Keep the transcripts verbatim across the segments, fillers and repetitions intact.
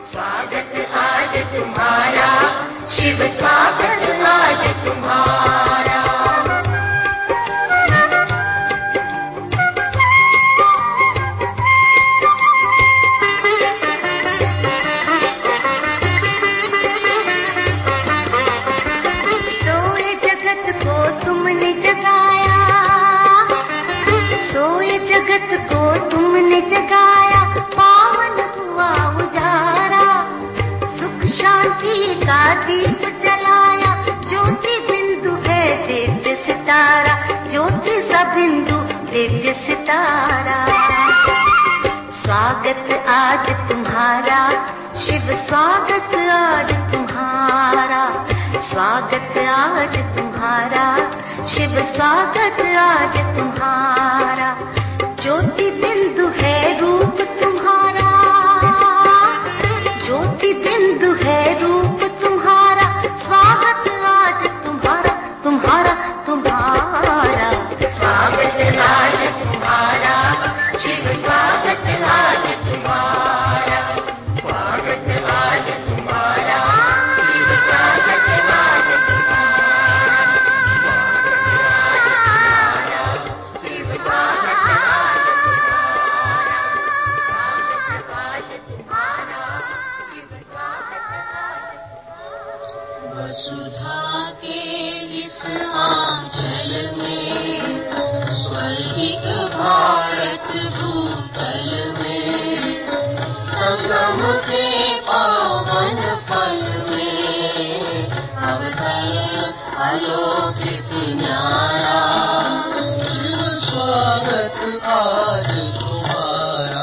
स्वागत आज तुम्हारा, शिव स्वागत आज तुम्हारा। सोए जगत को तुमने जगाया, सोए जगत को तुमने जगाया, पावन हुआ उजारा, सुख शांति का दीप जलाया, ज्योति बिंदु है दिव्य सितारा, ज्योति सा बिंदु दिव्य सितारा। स्वागत आज तुम्हारा, शिव स्वागत आज तुम्हारा, स्वागत आज तुम्हारा, शिव स्वागत आज तुम्हारा। ज्योति बिंदु है रूप तुम्हारा, ज्योति बिंदु है रूप तुम्हारा, स्वागत आज तुम्हारा, तुम्हारा तुम्हारा। स्वागत आज तुम्हारा, शिव स्वागत आज तुम्हारा, स्वागत आज तुम्हारा, शिव स्वागत आज तुम्हारा, शिव स्वागत आज तुम्हारा, शिव स्वागत आज। वसुधा के इस आंचल में, स्वर्गिक भारत भूतल में, संगम के पावन फल में, अवतरण अलौकिक न्यारा, शिव स्वागत आज तुम्हारा।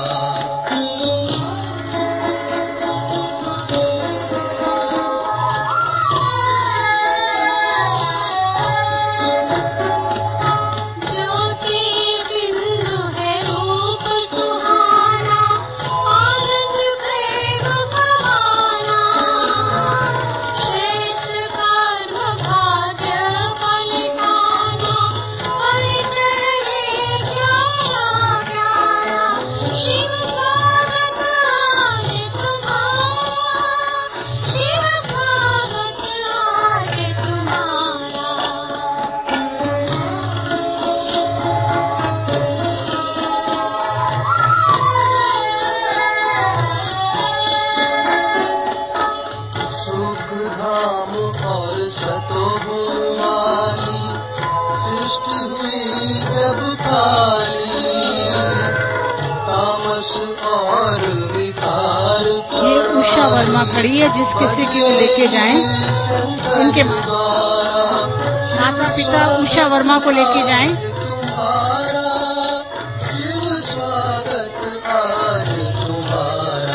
ज्योति बिंदु है रूप सुहाना, आनंद प्रेम भवाना, श्रेष्ठ कर्म भाग्य फलिताना, परिचय है प्यारा प्यारा, शिव स्वागत आज तुम्हारा, शिव स्वागत आज तुम्हारा। सुख धाम और सतो वाली, सृष्टि हुई जब काली, तामस और विकार। ये उषा वर्मा खड़ी है, जिस किसी की वो लेके जाएं, उनके माता पिता उषा वर्मा को लेके जाएं। तुम्हारा शिव स्वागत आज तुम्हारा।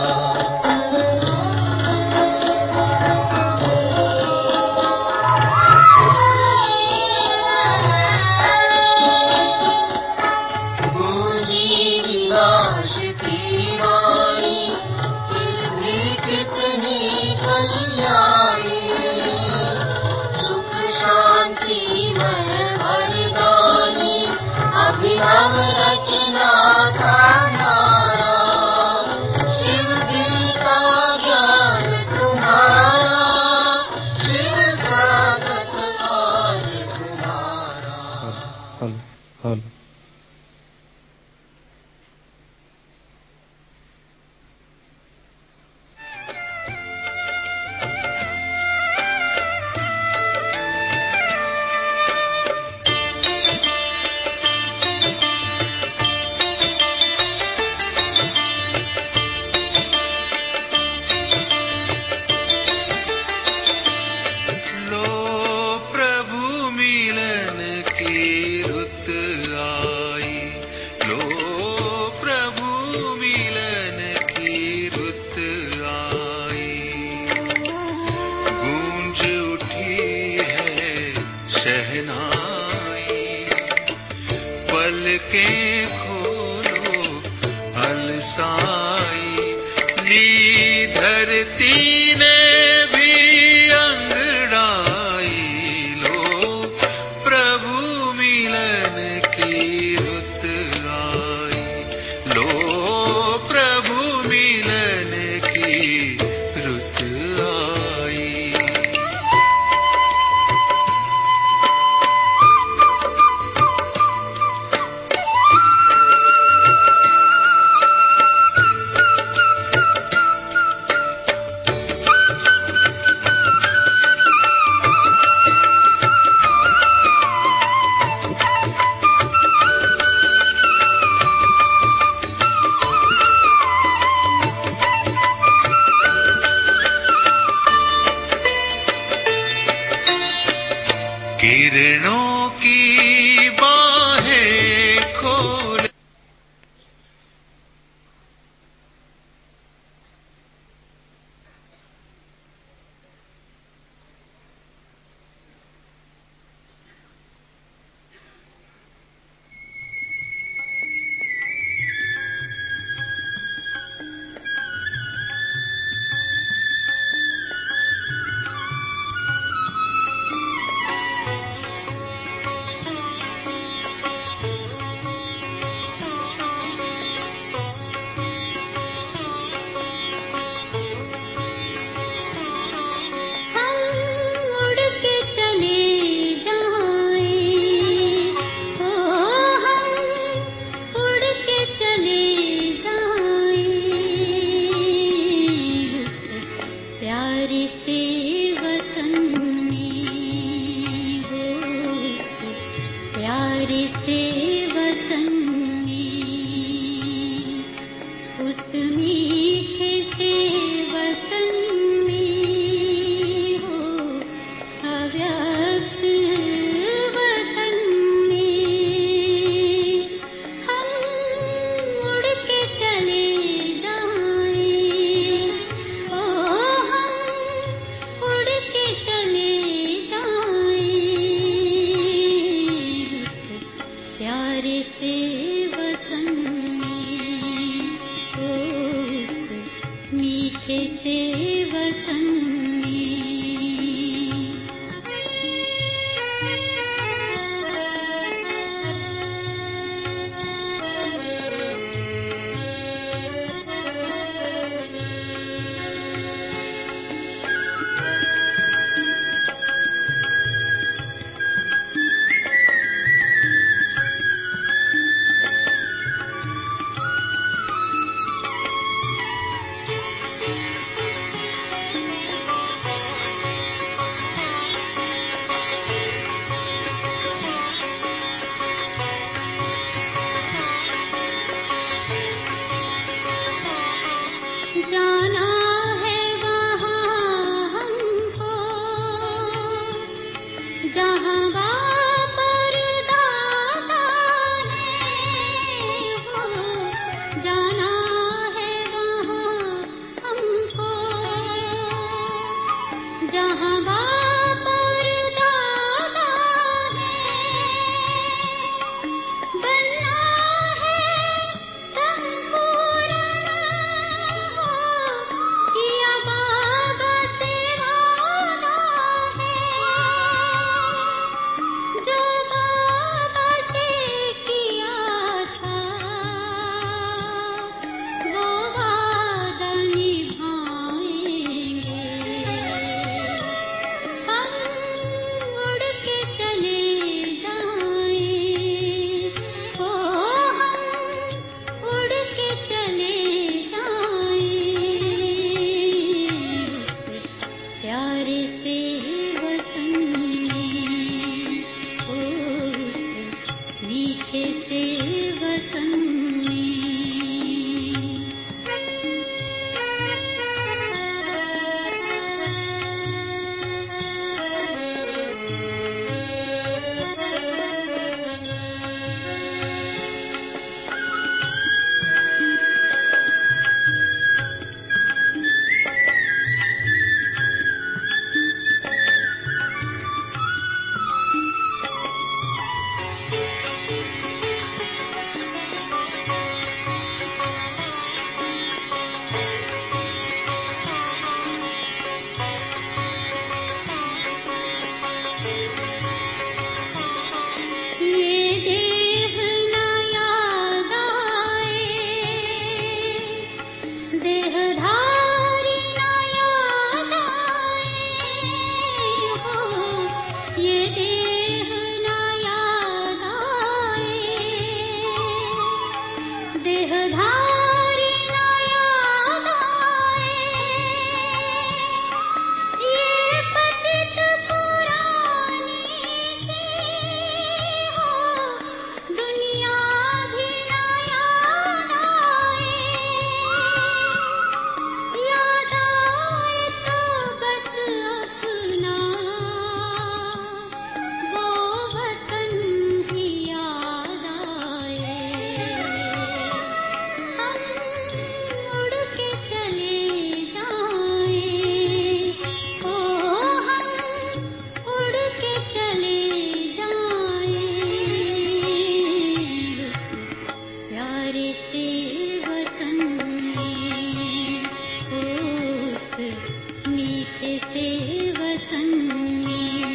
पूंजी विनाश की वाणी, फिर भी कितनी कल्याणी, सुख शांति में वरदानी, अभिनव रचना का नारा, शिव गीता ज्ञान तुम्हारा, शिव स्वागत आज तुम्हारा। हेलो हेलो लो प्रभु मिलन की रुत आई, लो प्रभु मिलन की रुत आई, गूंज उठी है शहनाई, पलकें खोलो अलसाई, ली धरती ने भी अंगड़ाई, लो प्रभु मिलन की रुत आई, लो प्रभु मिलन की देहधारी ना याद आए, ये पतित पुरानी सी हो दुनिया भी ना याद आए। याद आए तो बस अपना वो वतन ही याद आए। हम उड़ के चले जाएं, ओ हम उड़ के चले जाएं, प्यारे से वतन में, उस मीठे से वतन में।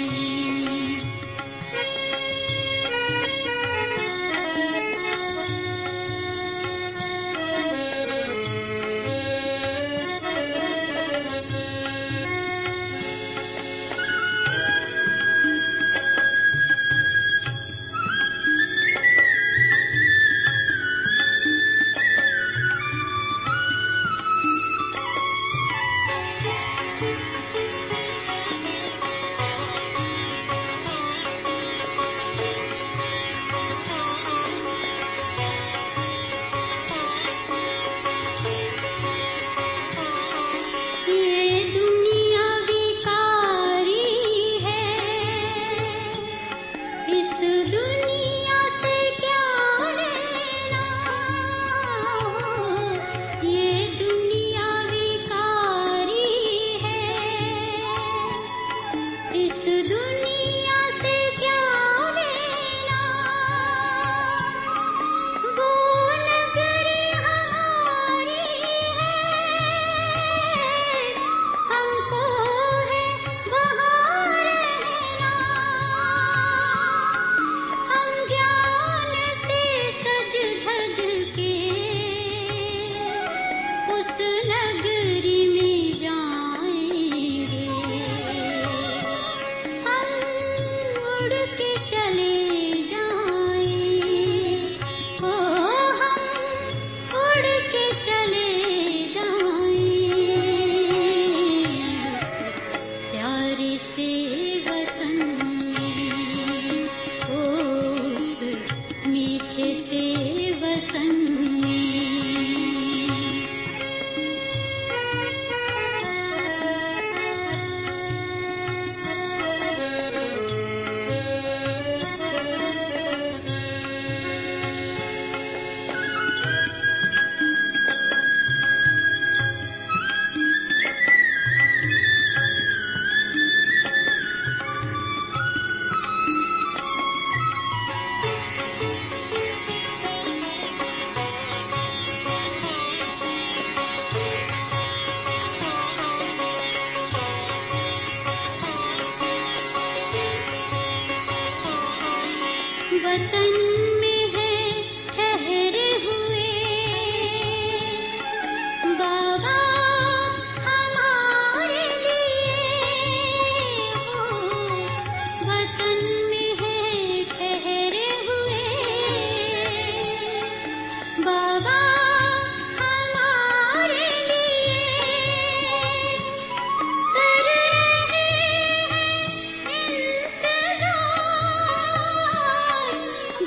ये दुनिया विकारी है, इस दुनिया से क्या लेना। ये दुनिया विकारी है, इस दुनिया से क्या लेना। वो नगरी हमारी है, हमको है वहाँ रहना। हम ज्ञान से सज धज के उस नगरी में जाएंगे। हम उड़ के चले जाएं, ओ हम उड़ के चले जाएं, प्यारे से वतन में, उस मीठे से वतन में। वतन में है ठहरे हुए बाबा हमारे लिए हो। वतन में है ठहरे हुए बाबा हमारे लिए, कर रहे हैं इंतजार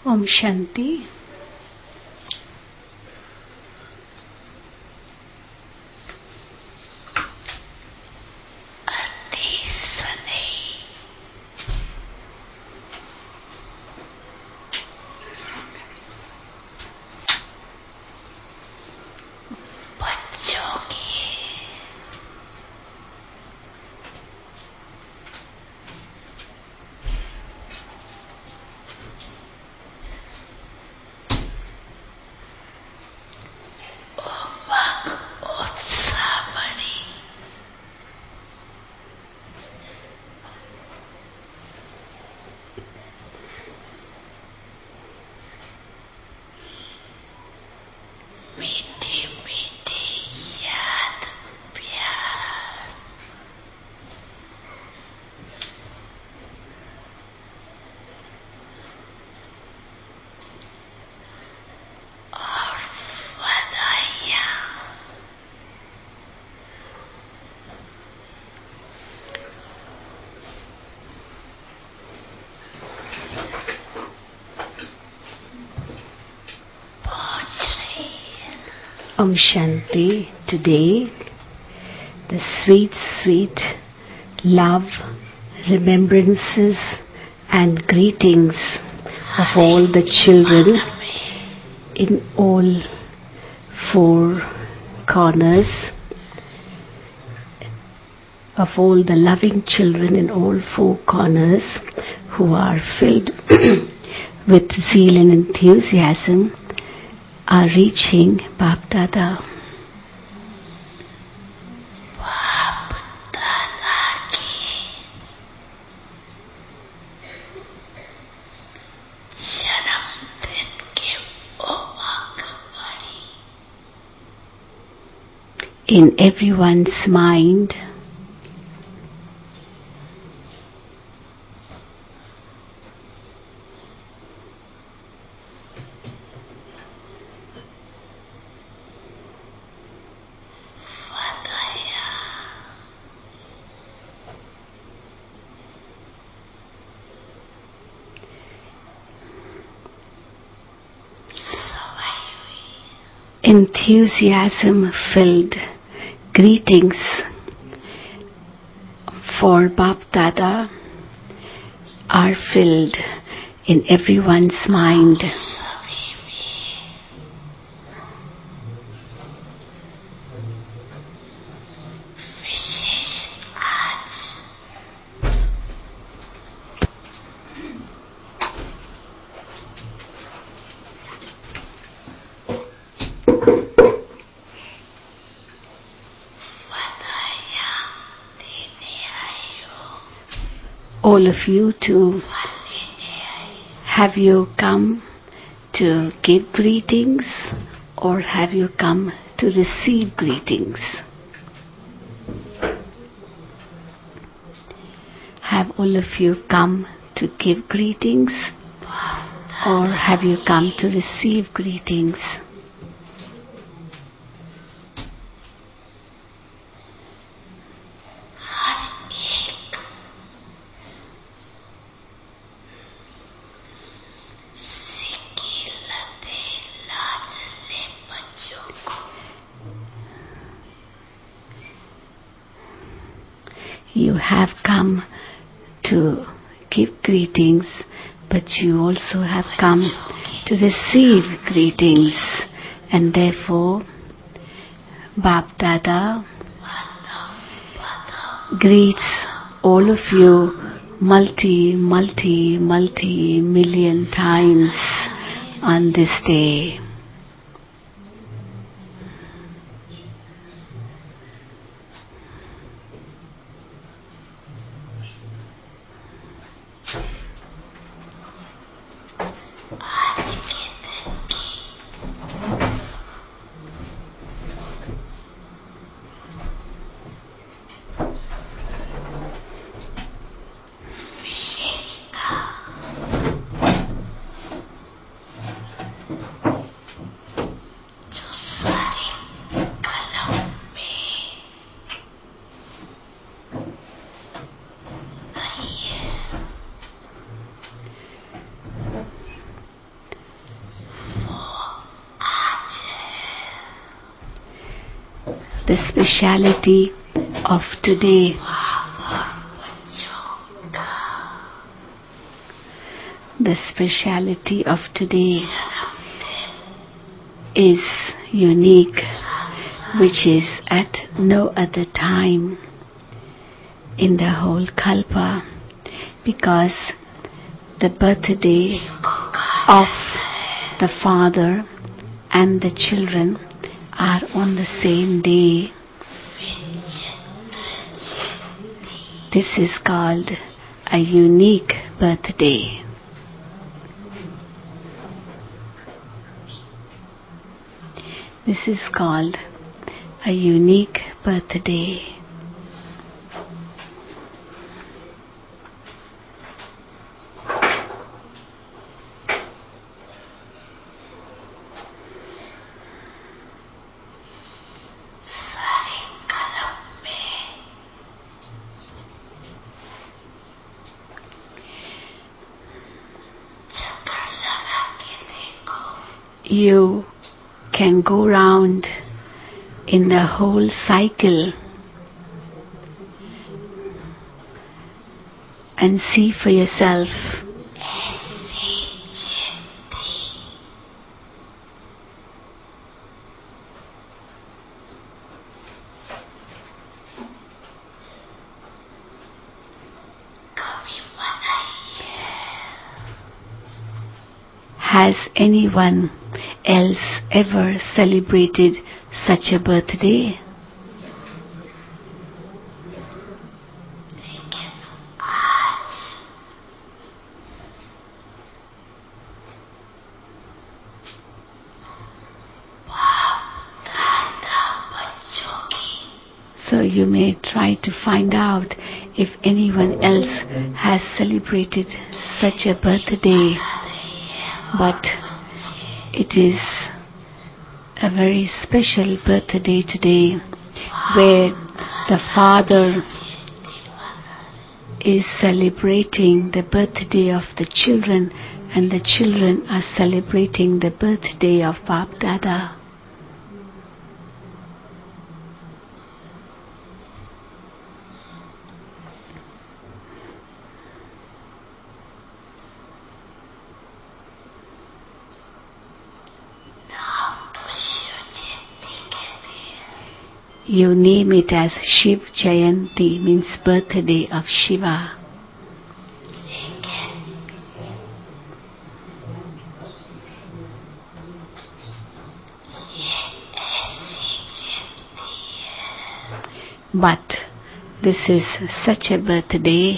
Om Shanti. Om Shanti. Today, the sweet, sweet love, remembrances and greetings of all the children in all four corners, of all the loving children in all four corners who are filled with zeal and enthusiasm, are reaching Bap Dada. In everyone's mind, enthusiasm-filled greetings for Bap Dada are filled in everyone's mind. All of you too, have you come to give greetings or have you come to receive greetings? Have all of you come to give greetings or have you come to receive greetings? You have come to give greetings, but you also have come to receive greetings, and therefore Bap Dada greets all of you multi, multi, multi million times on this day. the speciality of today. The speciality of today is unique, which is at no other time in the whole Kalpa, because the birthday of the father and the children are on the same day. This is called a unique birthday. This is called a unique birthday. You can go round in the whole cycle and see for yourself has anyone else ever celebrated such a birthday? So you may try to find out if anyone else has celebrated such a birthday. But it is a very special birthday today, where the father is celebrating the birthday of the children, and the children are celebrating the birthday of Bap Dada. You name it as Shiv Jayanti, means birthday of Shiva. But this is such a birthday.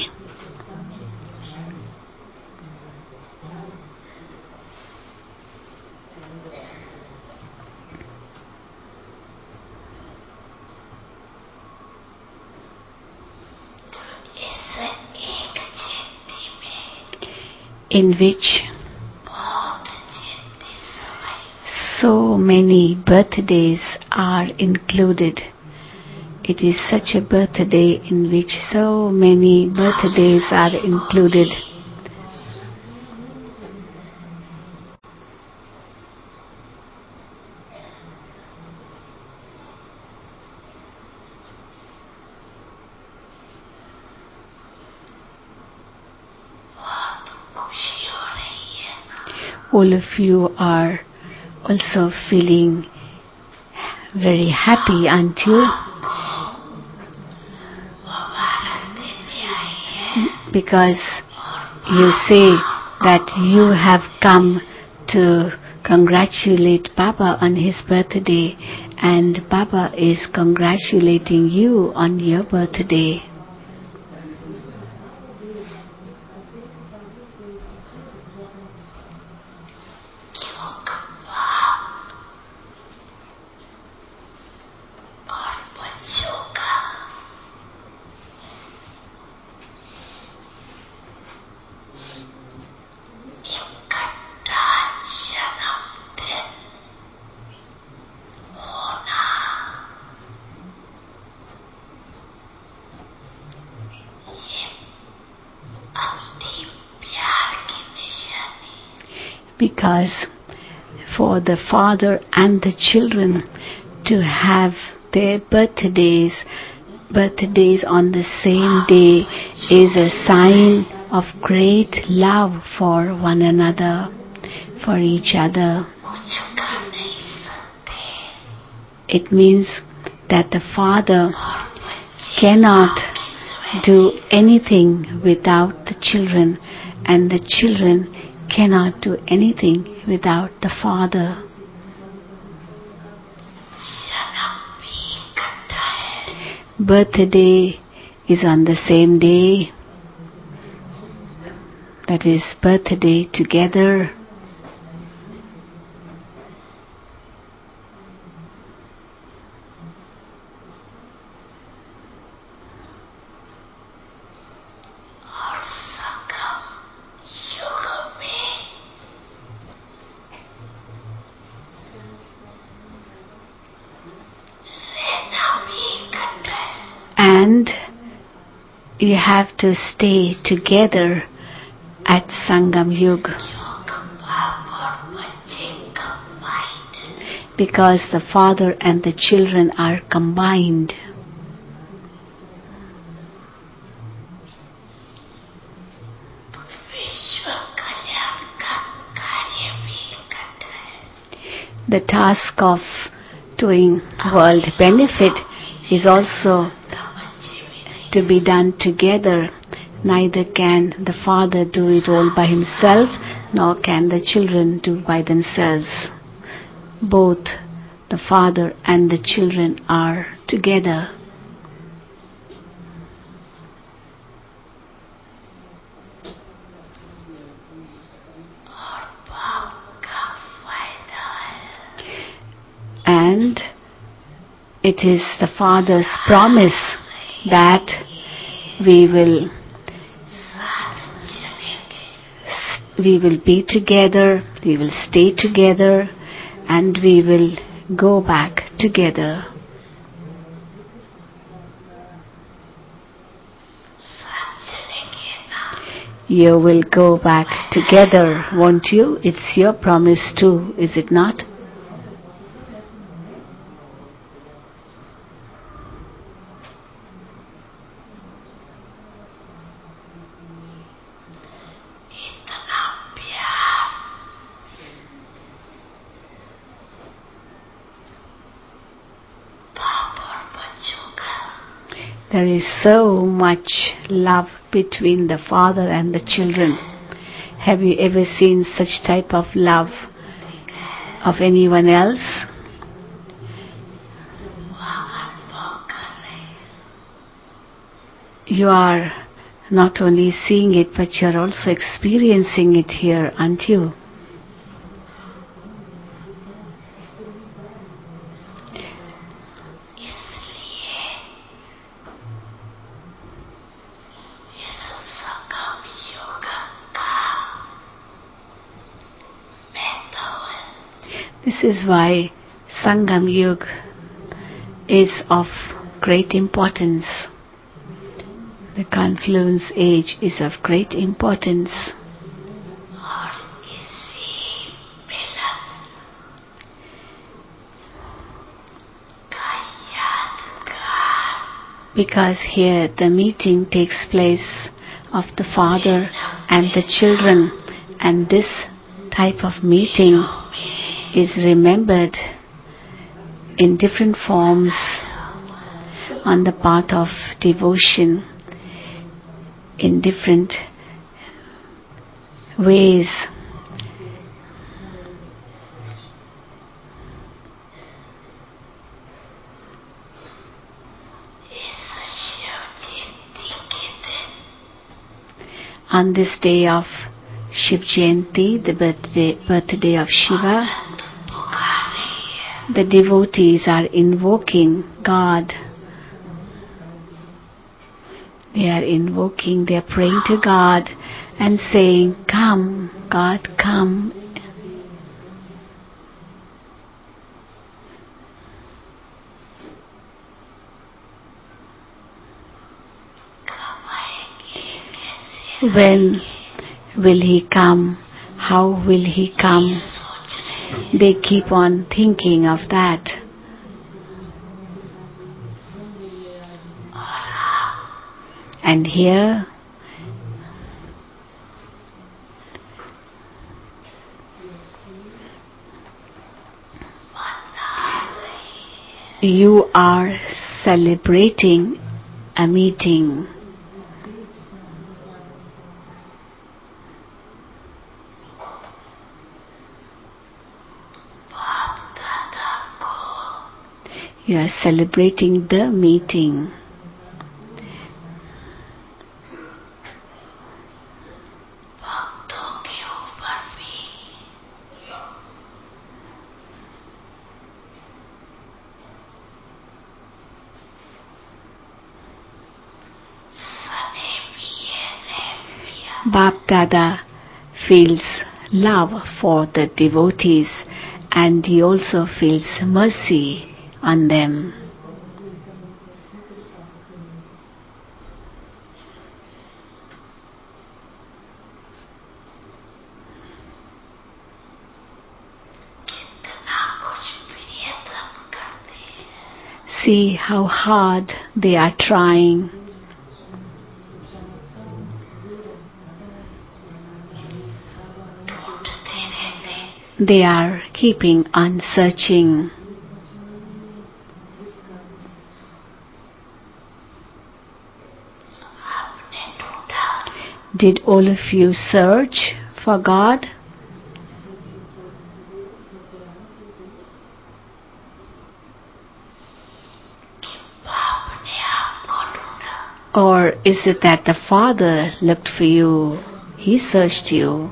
In which so many birthdays are included. It is such a birthday in which so many birthdays are included. All of you are also feeling very happy, aren't you? Because you say that you have come to congratulate Baba on his birthday, and Baba is congratulating you on your birthday. Because for the father and the children to have their birthdays, birthdays on the same day is a sign of great love for one another, for each other. It means that the father cannot do anything without the children, and the children cannot do anything without the father. Birthday is on the same day. That is birthday together. And you have to stay together at Sangam Yuga, because the father and the children are combined. The task of doing world benefit is also to be done together. Neither can the father do it all by himself, nor can the children do by themselves. Both the father and the children are together. And it is the Father's promise that we will we will be together, we will stay together, and we will go back together. You will go back together, won't you? It's your promise too, is it not? There is so much love between the father and the children. Have you ever seen such type of love of anyone else? You are not only seeing it, but you are also experiencing it here, aren't you? This is why Sangam Yuga is of great importance. The confluence age is of great importance. Because here the meeting takes place of the father and the children, and this type of meeting is remembered in different forms on the path of devotion, in different ways. On this day of Shiv Jayanti, the birthday, birthday of Shiva, the devotees are invoking God. They are invoking, they are praying to God and saying, "Come, God, come." When will He come? How will He come? They keep on thinking of that. And here you are celebrating a meeting. You are celebrating the meeting. Bap Dada feels love for the devotees, and he also feels mercy on them. See how hard they are trying. They are keeping on searching. Did all of you search for God? Or is it that the Father looked for you? He searched you.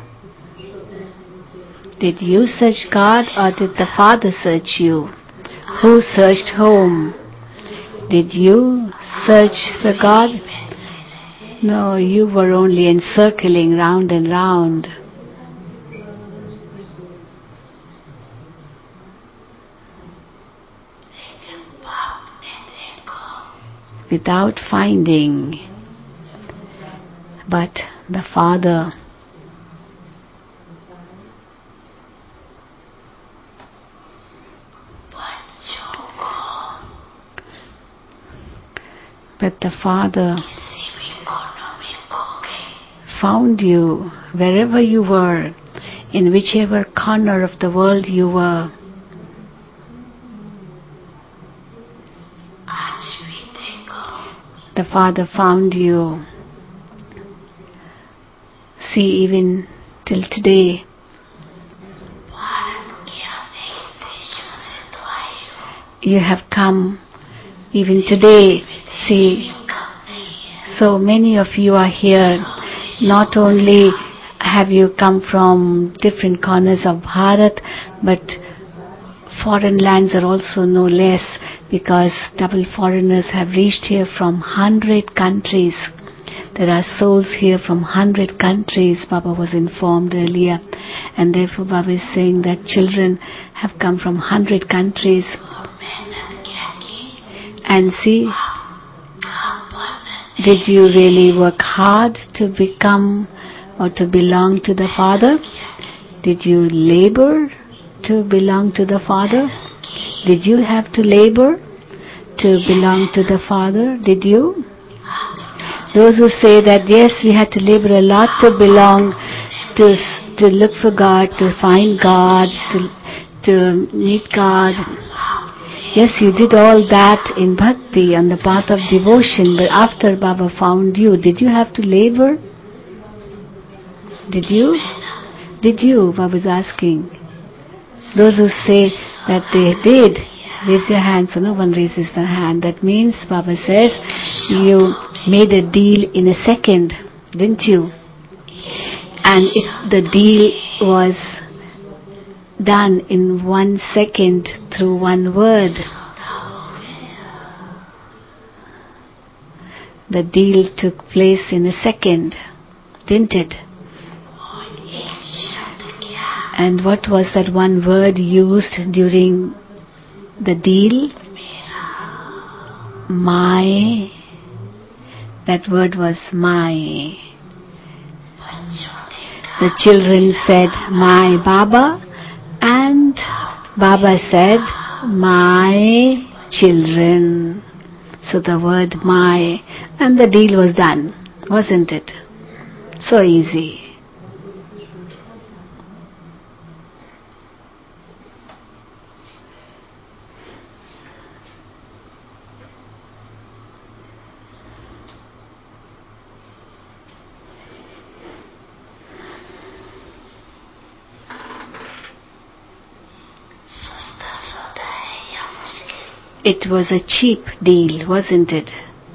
Did you search God, or did the Father search you? Who searched whom? Did you search for God? No, you were only encircling round and round. Without finding. But the Father But the Father found you wherever you were, in whichever corner of the world you were. The Father found you. See, even till today, you have come. Even today, see, so many of you are here. Not only have you come from different corners of Bharat, but foreign lands are also no less, because double foreigners have reached here from hundred countries. There are souls here from hundred countries, Baba was informed earlier. And therefore Baba is saying that children have come from hundred countries. And see, did you really work hard to become or to belong to the Father? Did you labor to belong to the Father? Did you have to labor to belong to the Father? Did you? Those who say that yes, we had to labor a lot to belong, to to look for God, to find God, to to meet God. Yes, you did all that in bhakti, on the path of devotion, but after Baba found you, did you have to labor? Did you? Did you? Baba is asking. Those who say that they did, raise your hand. So no one raises their hand. That means Baba says you made a deal in a second, didn't you? And if the deal was done in one second through one word, the deal took place in a second, didn't it? And what was that one word used during the deal? My. That word was my. The children said, my Baba, and Baba said, my children. So the word my, and the deal was done, wasn't it? So easy. It was a cheap deal, wasn't it?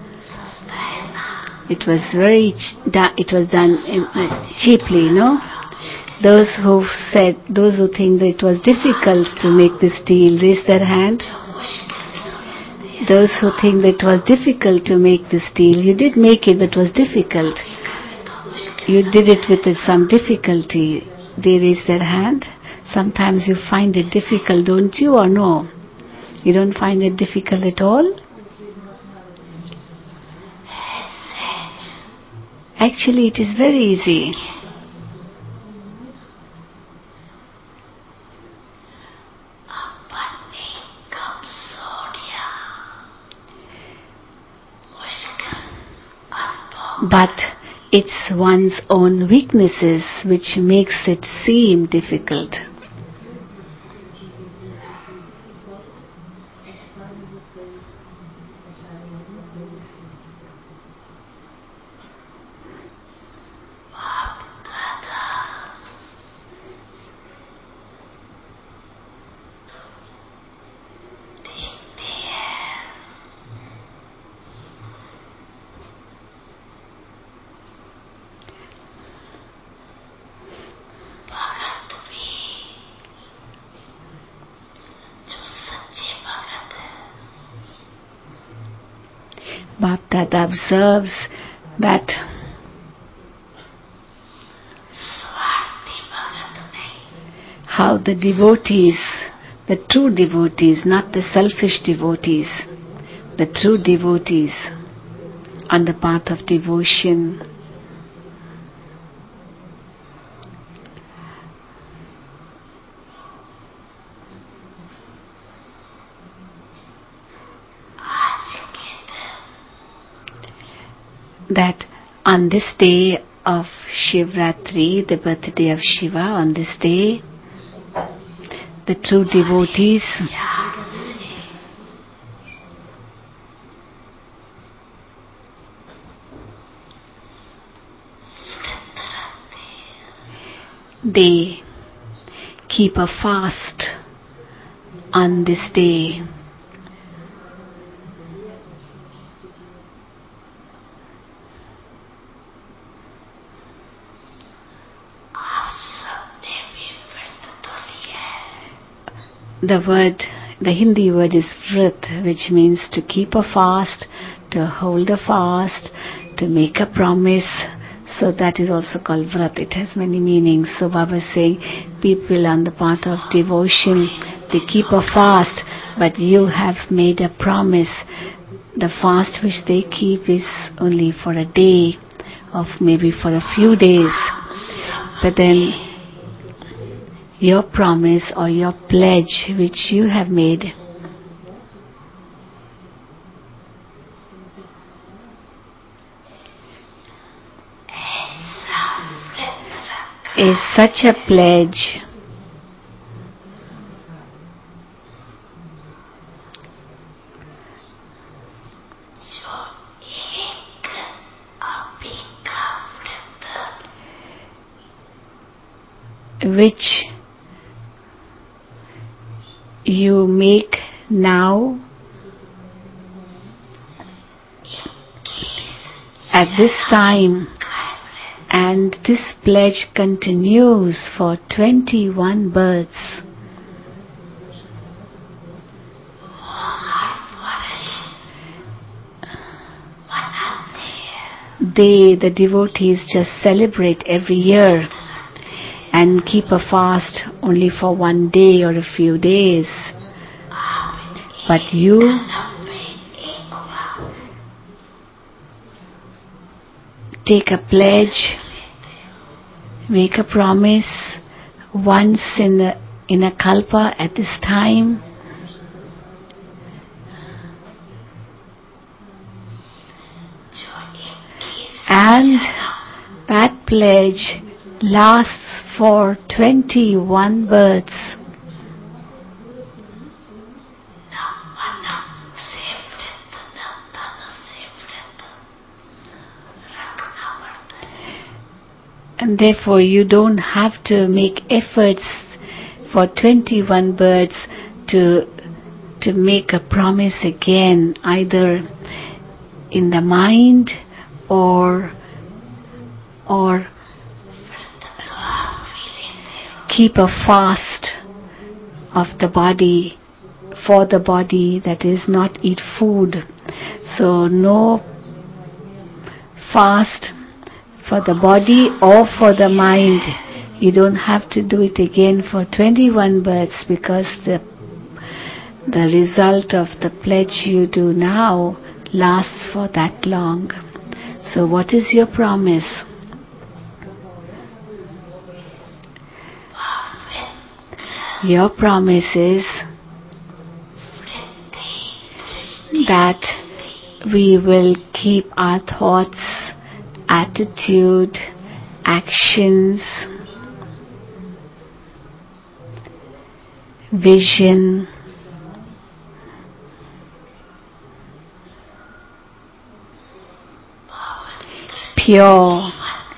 It was very, ch- da- it was done in, uh, cheaply, no? Those who said, those who think that it was difficult to make this deal, raise their hand. Those who think that it was difficult to make this deal, you did make it, but it was difficult. You did it with some difficulty. They raise their hand. Sometimes you find it difficult, don't you, or no? You don't find it difficult at all? Actually, it is very easy. But it's one's own weaknesses which makes it seem difficult. Bapdada observes that how the devotees, the true devotees, not the selfish devotees, the true devotees on the path of devotion, that on this day of Shivratri, the birthday of Shiva, on this day, the true devotees they keep a fast on this day. The word, the Hindi word is vrit, which means to keep a fast, to hold a fast, to make a promise. So that is also called vrat. It has many meanings. So Baba is saying, people on the path of devotion, they keep a fast, but you have made a promise. The fast which they keep is only for a day, of maybe for a few days. But then your promise or your pledge which you have made is such a pledge which you make now at this time, and this pledge continues for twenty-one births. They, the devotees, just celebrate every year and keep a fast only for one day or a few days. But you take a pledge, make a promise once in a, in a kalpa at this time, And that pledge lasts for twenty-one births. And therefore you don't have to make efforts for twenty-one births to to make a promise again, either in the mind or or keep a fast of the body, for the body, that is, not eat food. So no fast for the body or for the mind. You don't have to do it again for twenty-one births, because the the result of the pledge you do now lasts for that long. So what is your promise? Your promise is that we will keep our thoughts, attitude, actions, vision pure.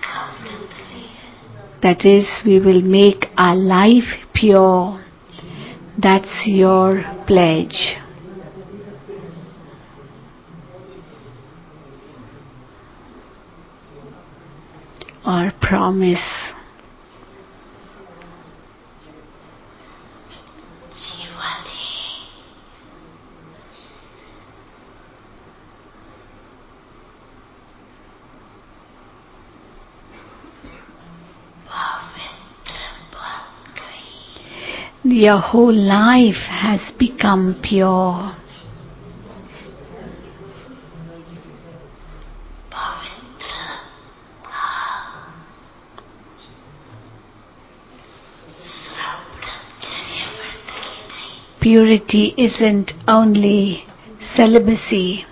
That is, we will make our life pure. That's your pledge. Or promise. Your whole life has become pure. Purity isn't only celibacy.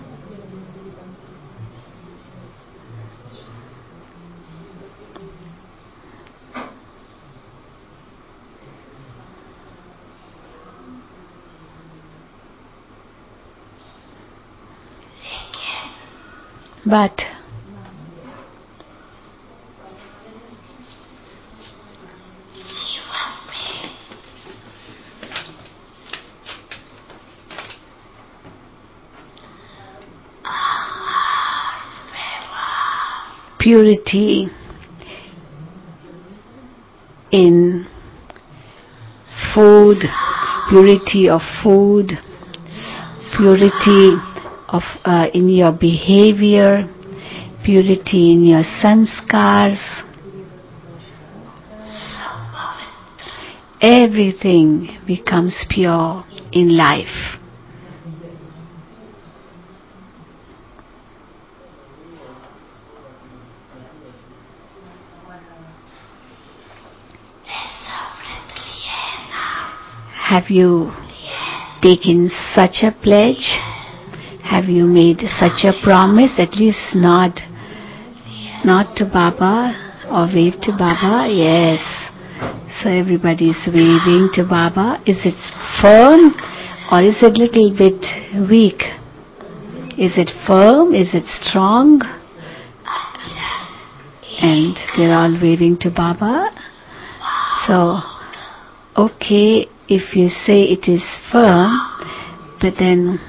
But purity in food, purity of food, purity of uh, in your behavior, purity in your sanskars. Everything becomes pure in life. Have you taken such a pledge? Have you made such a promise? At least nod, nod to Baba or wave to Baba. Yes. So everybody is waving to Baba. Is it firm or is it little bit weak? Is it firm? Is it strong? And they're all waving to Baba. So, okay, if you say it is firm, but then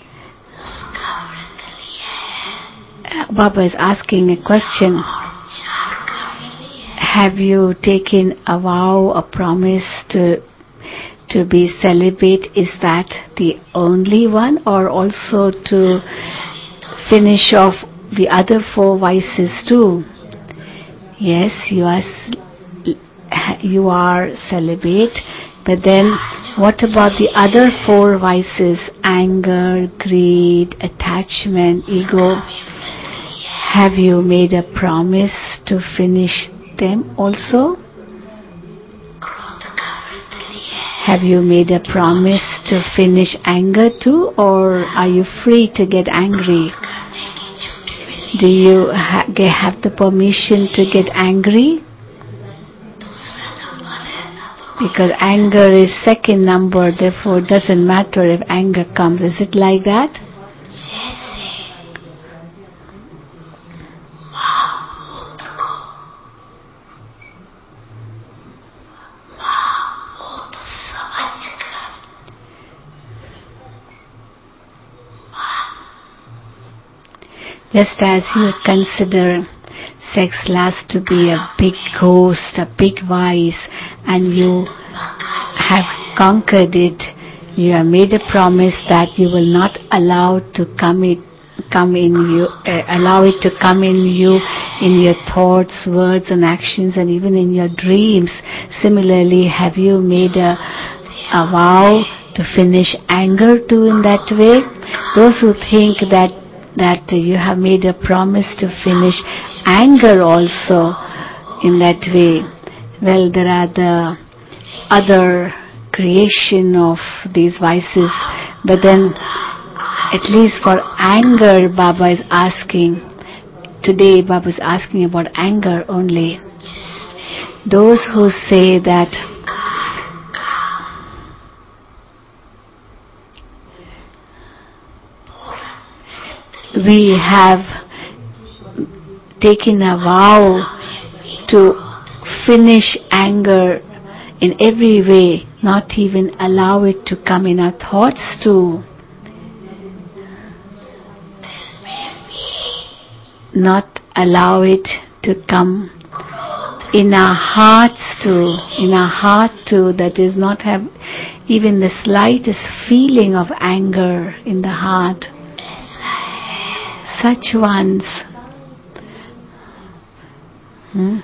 Baba is asking a question. Have you taken a vow, a promise to to be celibate? Is that the only one, or also to finish off the other four vices too? Yes, you are you are celibate, but then what about the other four vices? Anger, greed, attachment, ego. Have you made a promise to finish them also? Have you made a promise to finish anger too, or are you free to get angry? Do you ha- get, have the permission to get angry? Because anger is second number, therefore it doesn't matter if anger comes. Is it like that? Just as you consider sex lust to be a big ghost, a big vice, and you have conquered it, you have made a promise that you will not allow to come it, come in you, uh, allow it to come in you, in your thoughts, words, and actions, and even in your dreams. Similarly, have you made a, a vow to finish anger too in that way? Those who think that that you have made a promise to finish anger also in that way, well, there are the other creation of these vices, but then at least for anger, Baba is asking, today Baba is asking about anger only. Those who say that we have taken a vow to finish anger in every way, not even allow it to come in our thoughts too, not allow it to come in our hearts too, in our heart too, that does not have even the slightest feeling of anger in the heart. Such ones, hmm?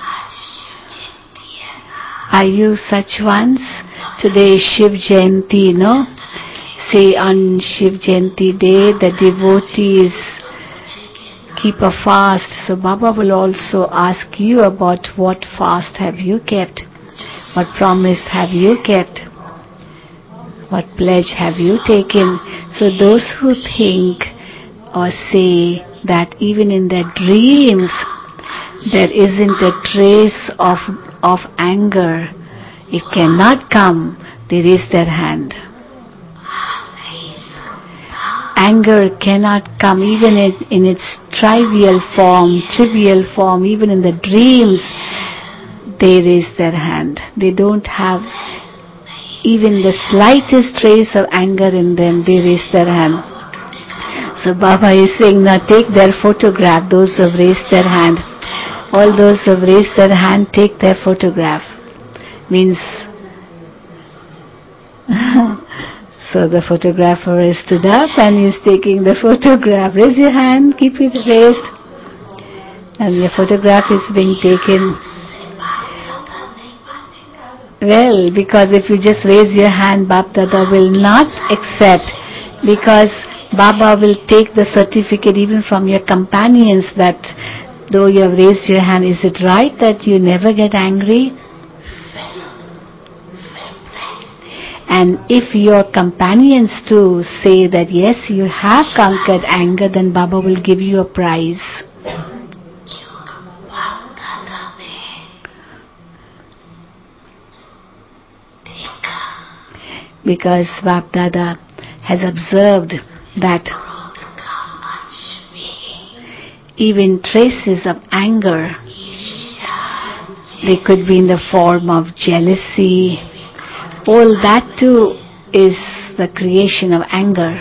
Are you such ones? Today Shiv Jayanti, no? Say on Shiv Jayanti day the devotees keep a fast. So Baba will also ask you about what fast have you kept, what promise have you kept, what pledge have you taken. So those who think or say that even in their dreams there isn't a trace of of anger, it cannot come, they raise their hand. Anger cannot come even in, in its trivial form, trivial form, even in the dreams, they raise their hand. They don't have even the slightest trace of anger in them, they raise their hand. So Baba is saying, now take their photograph, those who have raised their hand. All those who have raised their hand, take their photograph. Means, so the photographer is stood up and is taking the photograph. Raise your hand, keep it raised. And your photograph is being taken. Well, because if you just raise your hand, Bap Dada will not accept, because Baba will take the certificate even from your companions that though you have raised your hand, is it right that you never get angry? And if your companions too say that yes, you have conquered anger, then Baba will give you a prize. Because Bap Dada has observed that even traces of anger, they could be in the form of jealousy, all that too is the creation of anger.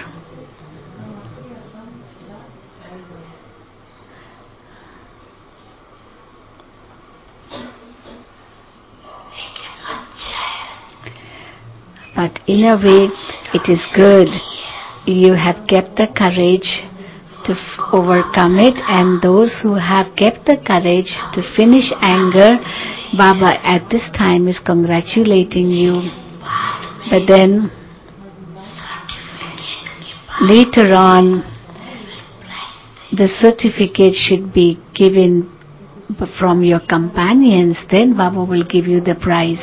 But in a way, it is good. You have kept the courage to f- overcome it, and those who have kept the courage to finish anger, Baba at this time is congratulating you. But then, later on, the certificate should be given from your companions, then Baba will give you the prize.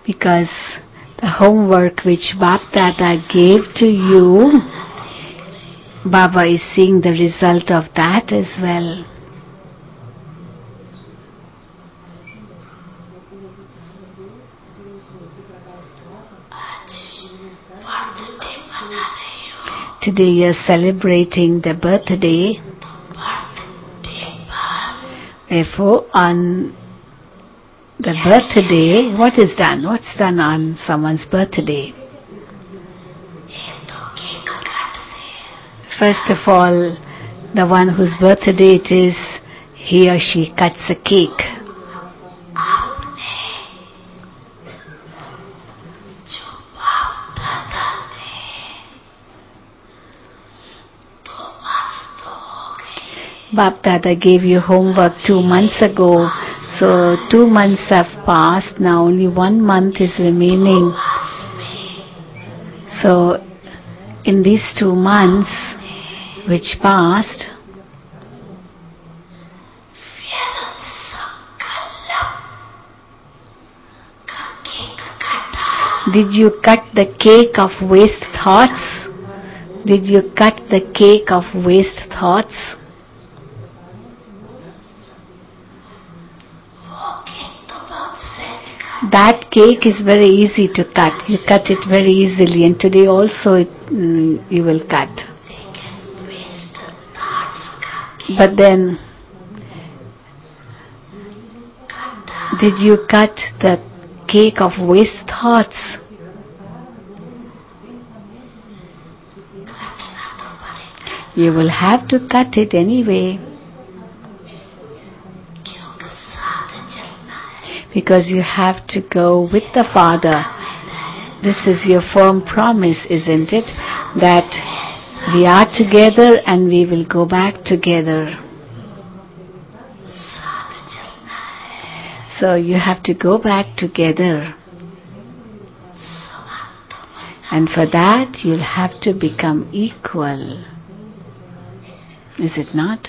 because the homework which Bap Dada gave to you, Baba is seeing the result of that as well. Today you are celebrating the birthday. Therefore, on the birthday, what is done? What's done on someone's birthday? First of all, the one whose birthday it is, he or she cuts a cake. Bap Dada gave you homework two months ago, so two months have passed, now only one month is remaining. So, in these two months which passed, did you cut the cake of waste thoughts? Did you cut the cake of waste thoughts? That cake is very easy to cut. You cut it very easily, and today also it, mm, you will cut. But then, did you cut the cake of waste thoughts? You will have to cut it anyway. Because you have to go with the Father. This is your firm promise, isn't it? That we are together and we will go back together. So you have to go back together. And for that you'll have to become equal. Is it not?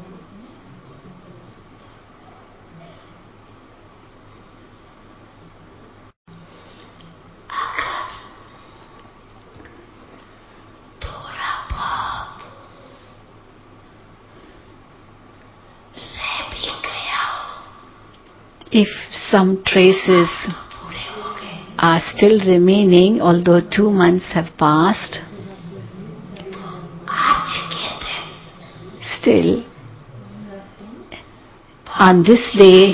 If some traces are still remaining, although two months have passed, still, on this day,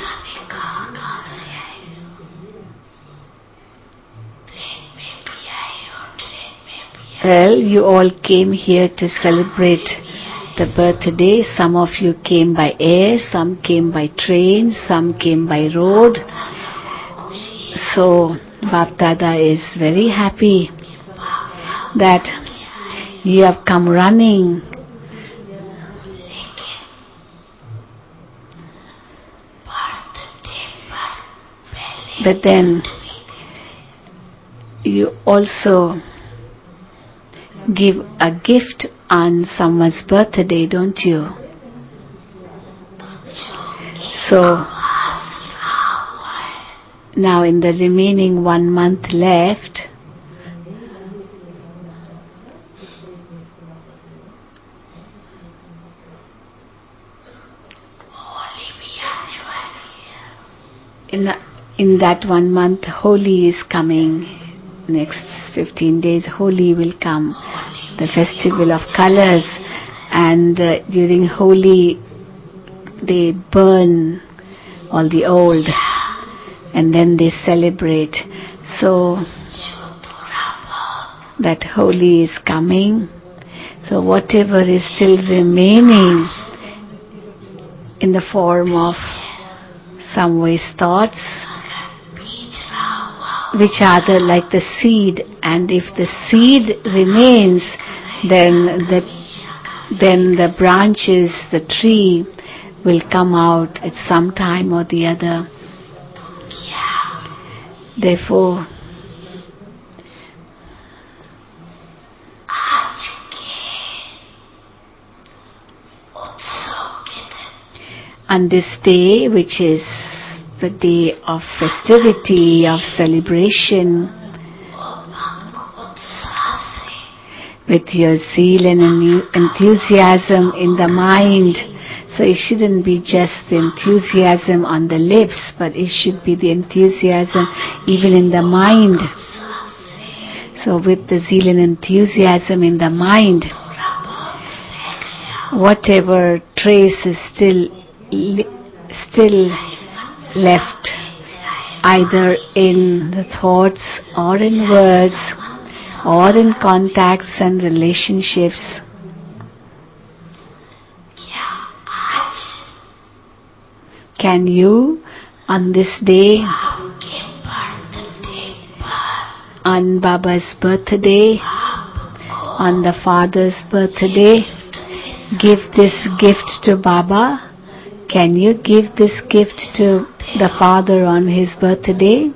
well, you all came here to celebrate the birthday. Some of you came by air, some came by train, some came by road. So Bap Dada is very happy that you have come running. But then you also give a gift on someone's birthday, don't you? So now in the remaining one month left, in, the, in that one month Holi is coming. Next fifteen days Holi will come, the festival of colors, and uh, during Holi they burn all the old and then they celebrate. So that Holi is coming, so whatever is still remaining in the form of some waste thoughts, which are the, like the seed, and if the seed remains, then the then the branches, the tree will come out at some time or the other. Therefore, on this day, which is the day of festivity, of celebration, with your zeal and enthusiasm in the mind. So it shouldn't be just the enthusiasm on the lips, but it should be the enthusiasm even in the mind. So with the zeal and enthusiasm in the mind, whatever trace is still still left, either in the thoughts or in words or in contacts and relationships, can you on this day, on Baba's birthday, on the Father's birthday, give this gift to Baba? Can you give this gift to the Father on his birthday?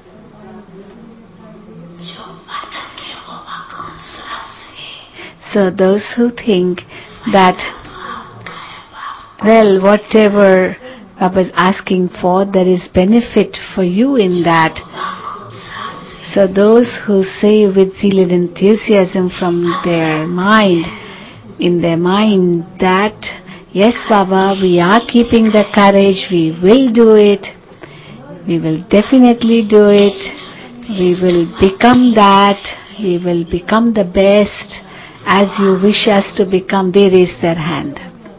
So those who think that, well, whatever Baba is asking for, there is benefit for you in that. So those who say with zeal and enthusiasm from their mind, in their mind that, yes, Baba, we are keeping the courage, we will do it, we will definitely do it, we will become that, we will become the best, as you wish us to become, they raise their hand.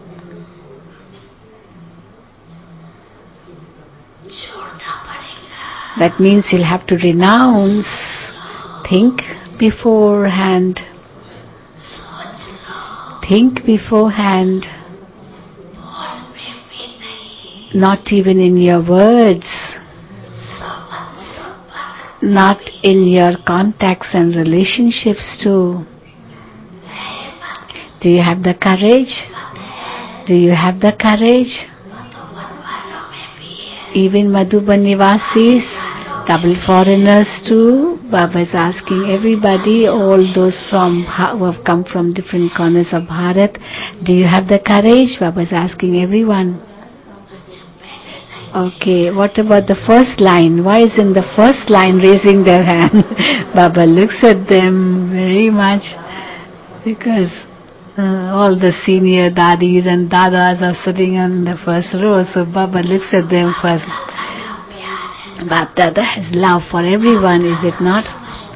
That means you'll have to renounce, think beforehand, think beforehand, not even in your words, not in your contacts and relationships too. Do you have the courage? Do you have the courage? Even Madhuban Nivasis, double foreigners too. Baba is asking everybody, all those from who have come from different corners of Bharat, do you have the courage? Baba is asking everyone. Okay, what about the first line? Why isn't the first line raising their hand? Baba looks at them very much because Uh, all the senior dadis and dadas are sitting on the first row, so Baba looks at them first. Baba Dada has love for everyone, is it not?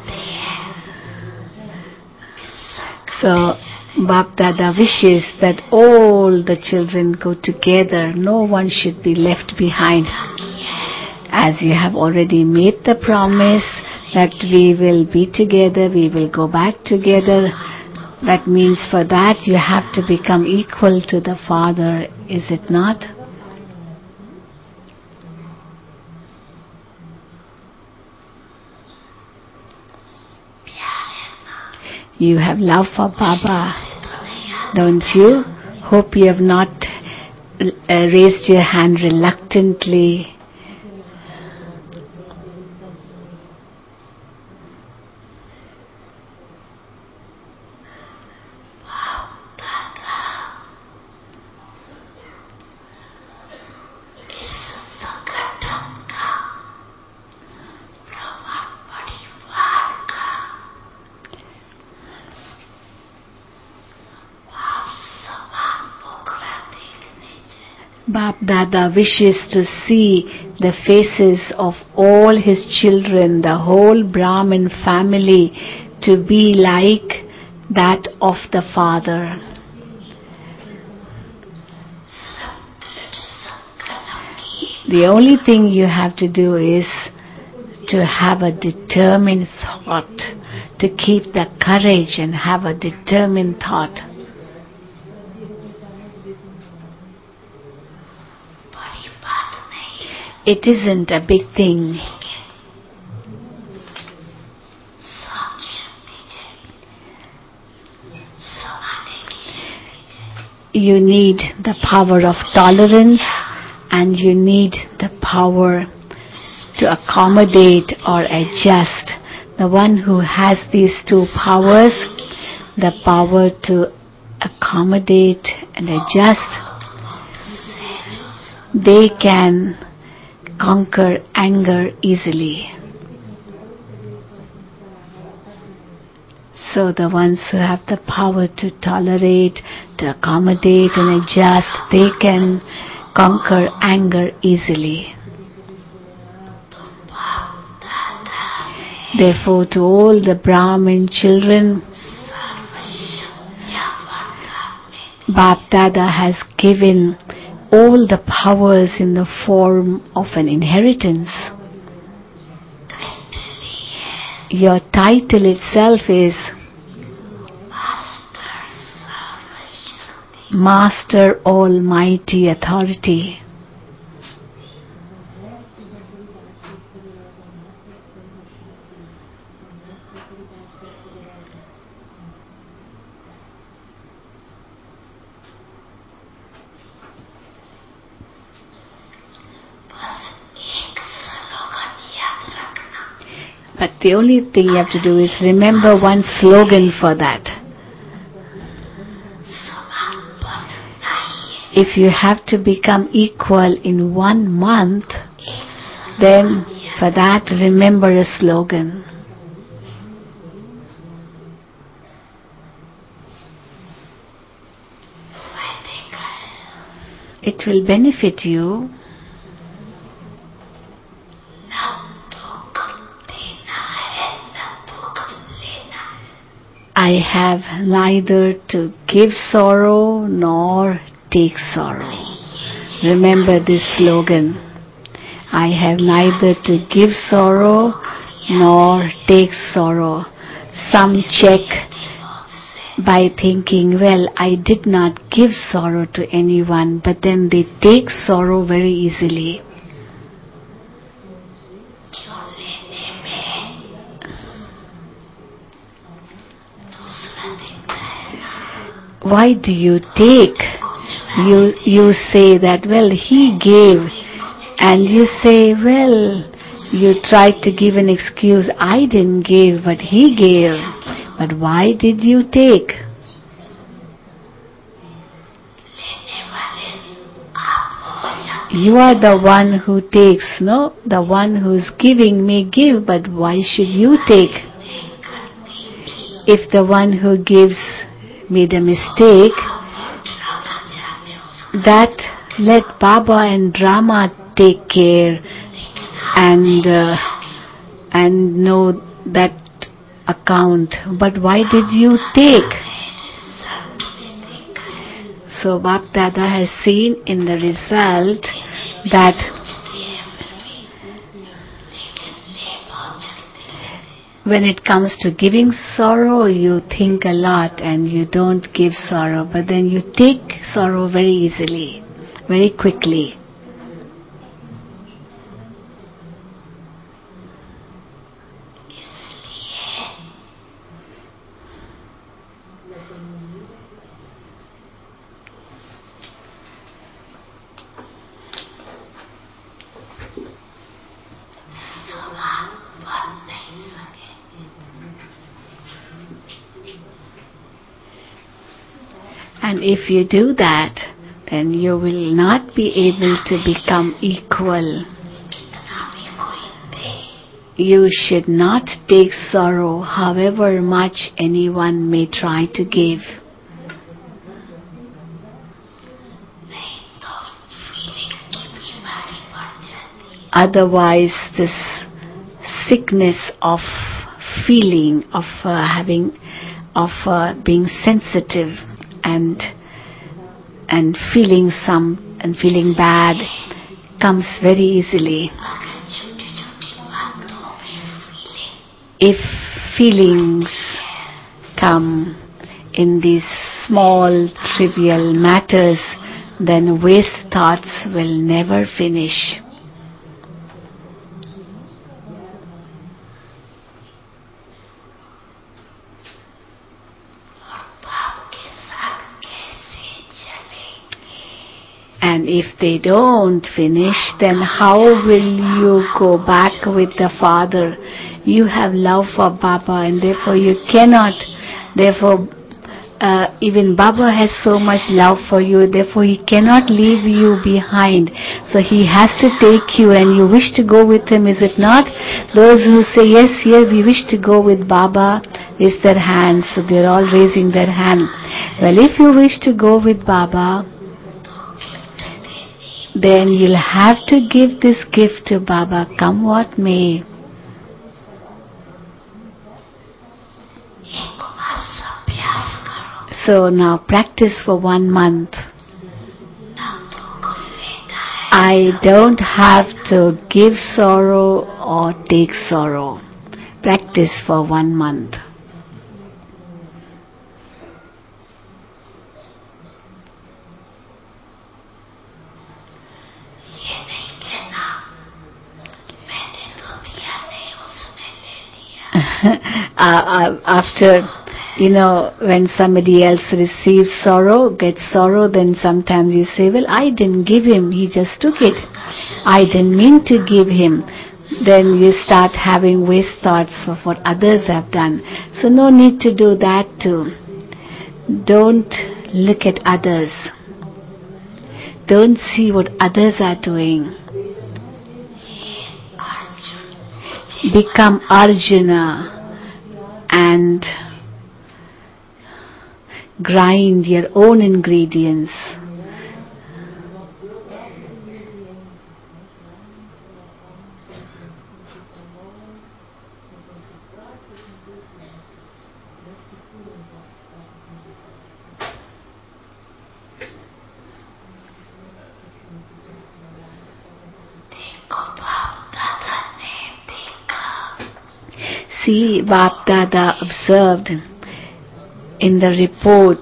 So Baba Dada wishes that all the children go together, no one should be left behind. As you have already made the promise that we will be together, we will go back together, that means for that you have to become equal to the Father, is it not? You have love for Baba, don't you? Hope you have not uh, raised your hand reluctantly. Bap Dada wishes to see the faces of all his children, the whole Brahmin family, to be like that of the Father. The only thing you have to do is to have a determined thought, to keep the courage and have a determined thought. It isn't a big thing. You need the power of tolerance and you need the power to accommodate or adjust. The one who has these two powers, the power to accommodate and adjust, they can conquer anger easily. So the ones who have the power to tolerate, to accommodate and adjust, they can conquer anger easily. Therefore, to all the Brahmin children, Bap Dada has given all the powers in the form of an inheritance. Your title itself is Master Almighty Authority. But the only thing you have to do is remember one slogan for that. If you have to become equal in one month, then for that remember a slogan. It will benefit you. I have neither to give sorrow nor take sorrow. Remember this slogan. I have neither to give sorrow nor take sorrow. Some check by thinking, well, I did not give sorrow to anyone, but then they take sorrow very easily. Why do you take? You you say that, well, he gave, and you say, well, you tried to give an excuse, I didn't give, but he gave. But why did you take? You are the one who takes, no? The one who's giving may give, but why should you take? If the one who gives made a mistake, that let Baba and Rama take care and uh, and know that account. But why did you take? So Bap Dada has seen in the result that when it comes to giving sorrow, you think a lot and you don't give sorrow, but then you take sorrow very easily, very quickly. And if you do that, then you will not be able to become equal. You should not take sorrow, however much anyone may try to give. Otherwise, this sickness of feeling, of uh, having, of uh, being sensitive and and feeling some and feeling bad comes very easily. If feelings come in these small trivial matters, then waste thoughts will never finish. And if they don't finish, then how will you go back with the Father? You have love for Baba, and therefore you cannot, therefore uh, even Baba has so much love for you, therefore he cannot leave you behind. So he has to take you, and you wish to go with him, is it not? Those who say, yes, here we wish to go with Baba, raise their hands. So they're all raising their hand. Well, if you wish to go with Baba, then you'll have to give this gift to Baba, come what may. So now practice for one month. I don't have to give sorrow or take sorrow. Practice for one month. uh, uh, after, you know, when somebody else receives sorrow, gets sorrow, then sometimes you say, well, I didn't give him, he just took it. I didn't mean to give him. Then you start having waste thoughts of what others have done. So no need to do that too. Don't look at others. Don't see what others are doing. Become Arjuna and grind your own ingredients. See, Bap Dada observed in the report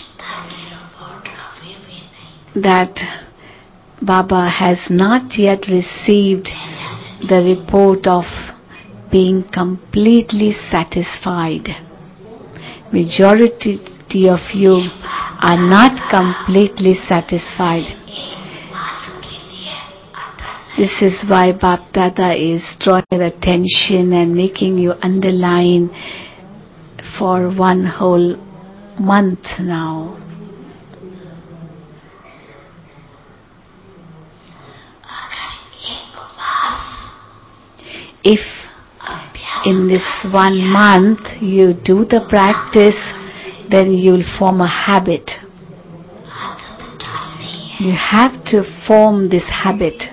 that Baba has not yet received the report of being completely satisfied. Majority of you are not completely satisfied. This is why Bap Dada is drawing your attention and making you underline for one whole month now. If in this one month you do the practice, then you'll form a habit. You have to form this habit.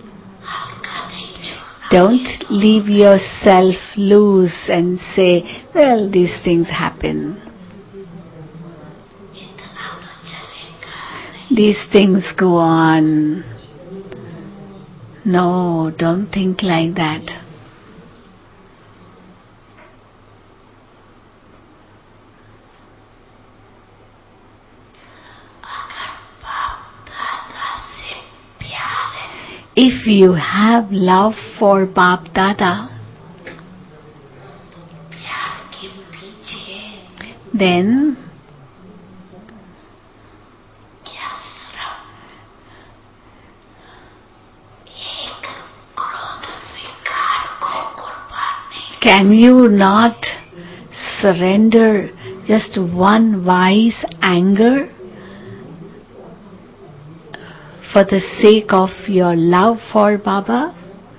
Don't leave yourself loose and say, well, these things happen. These things go on. No, don't think like that. If you have love for Bap Dada, then can you not surrender just one wise anger for the sake of your love for Baba?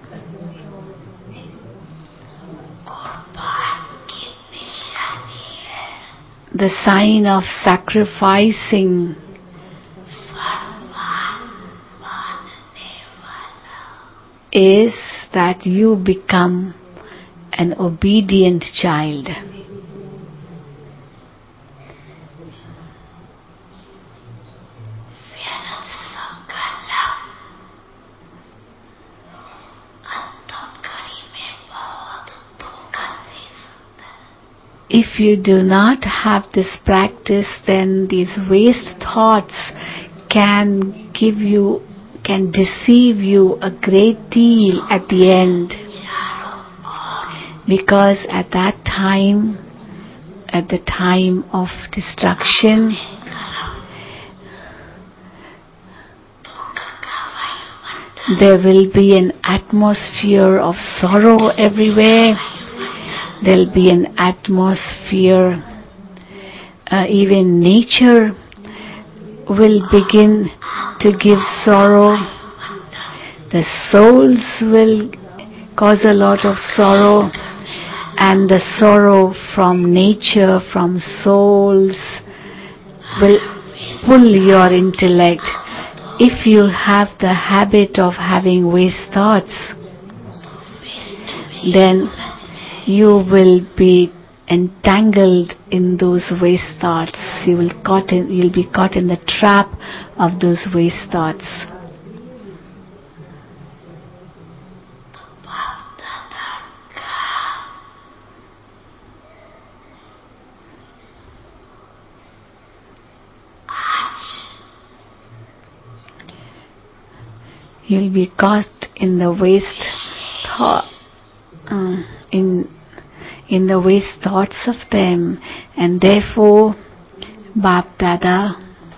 The sign of sacrificing is that you become an obedient child. If you do not have this practice, then these waste thoughts can give you, can deceive you a great deal at the end. Because at that time, at the time of destruction, there will be an atmosphere of sorrow everywhere. There will be an atmosphere uh, even nature will begin to give sorrow. The souls will cause a lot of sorrow, and the sorrow from nature, from souls, will pull your intellect. If you have the habit of having waste thoughts, then you will be entangled in those waste thoughts. You will caught in, you'll be caught in the trap of those waste thoughts. You'll be caught in the waste thought, uh, in in the waste thoughts of them, and therefore, Bap Dada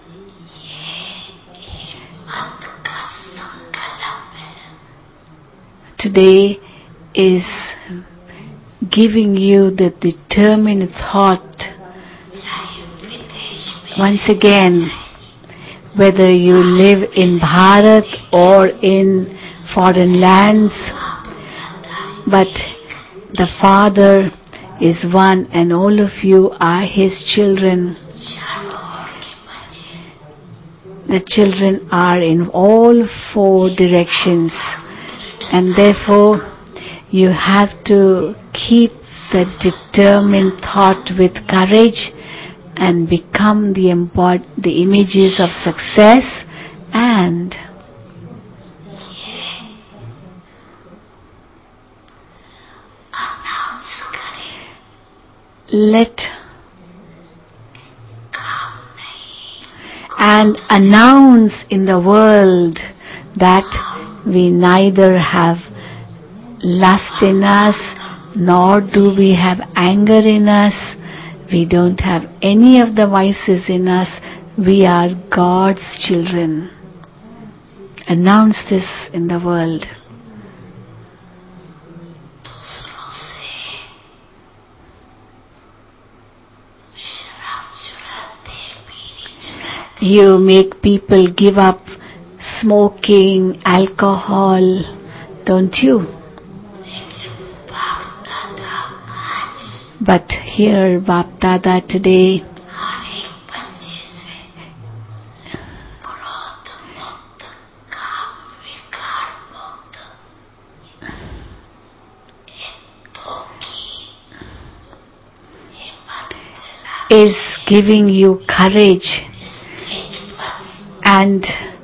today is giving you the determined thought. Once again, whether you live in Bharat or in foreign lands, but the Father is one and all of you are His children. The children are in all four directions, and therefore you have to keep the determined thought with courage and become the embod- the images of success, and let and announce in the world that we neither have lust in us, nor do we have anger in us. We don't have any of the vices in us. We are God's children. Announce this in the world. You make people give up smoking, alcohol, don't you? But here, Bap Dada today is giving you courage and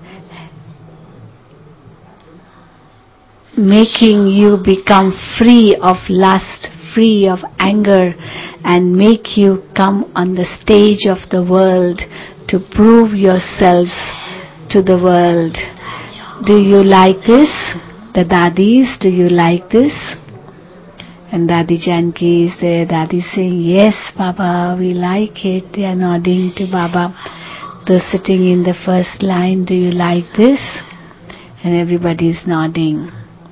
making you become free of lust, free of anger, and make you come on the stage of the world to prove yourselves to the world. Do you like this? The Dadis, do you like this? And Dadi Janki is there. Dadi saying, yes, Baba, we like it. They are nodding to Baba. Those sitting in the first line, do you like this? And everybody is nodding.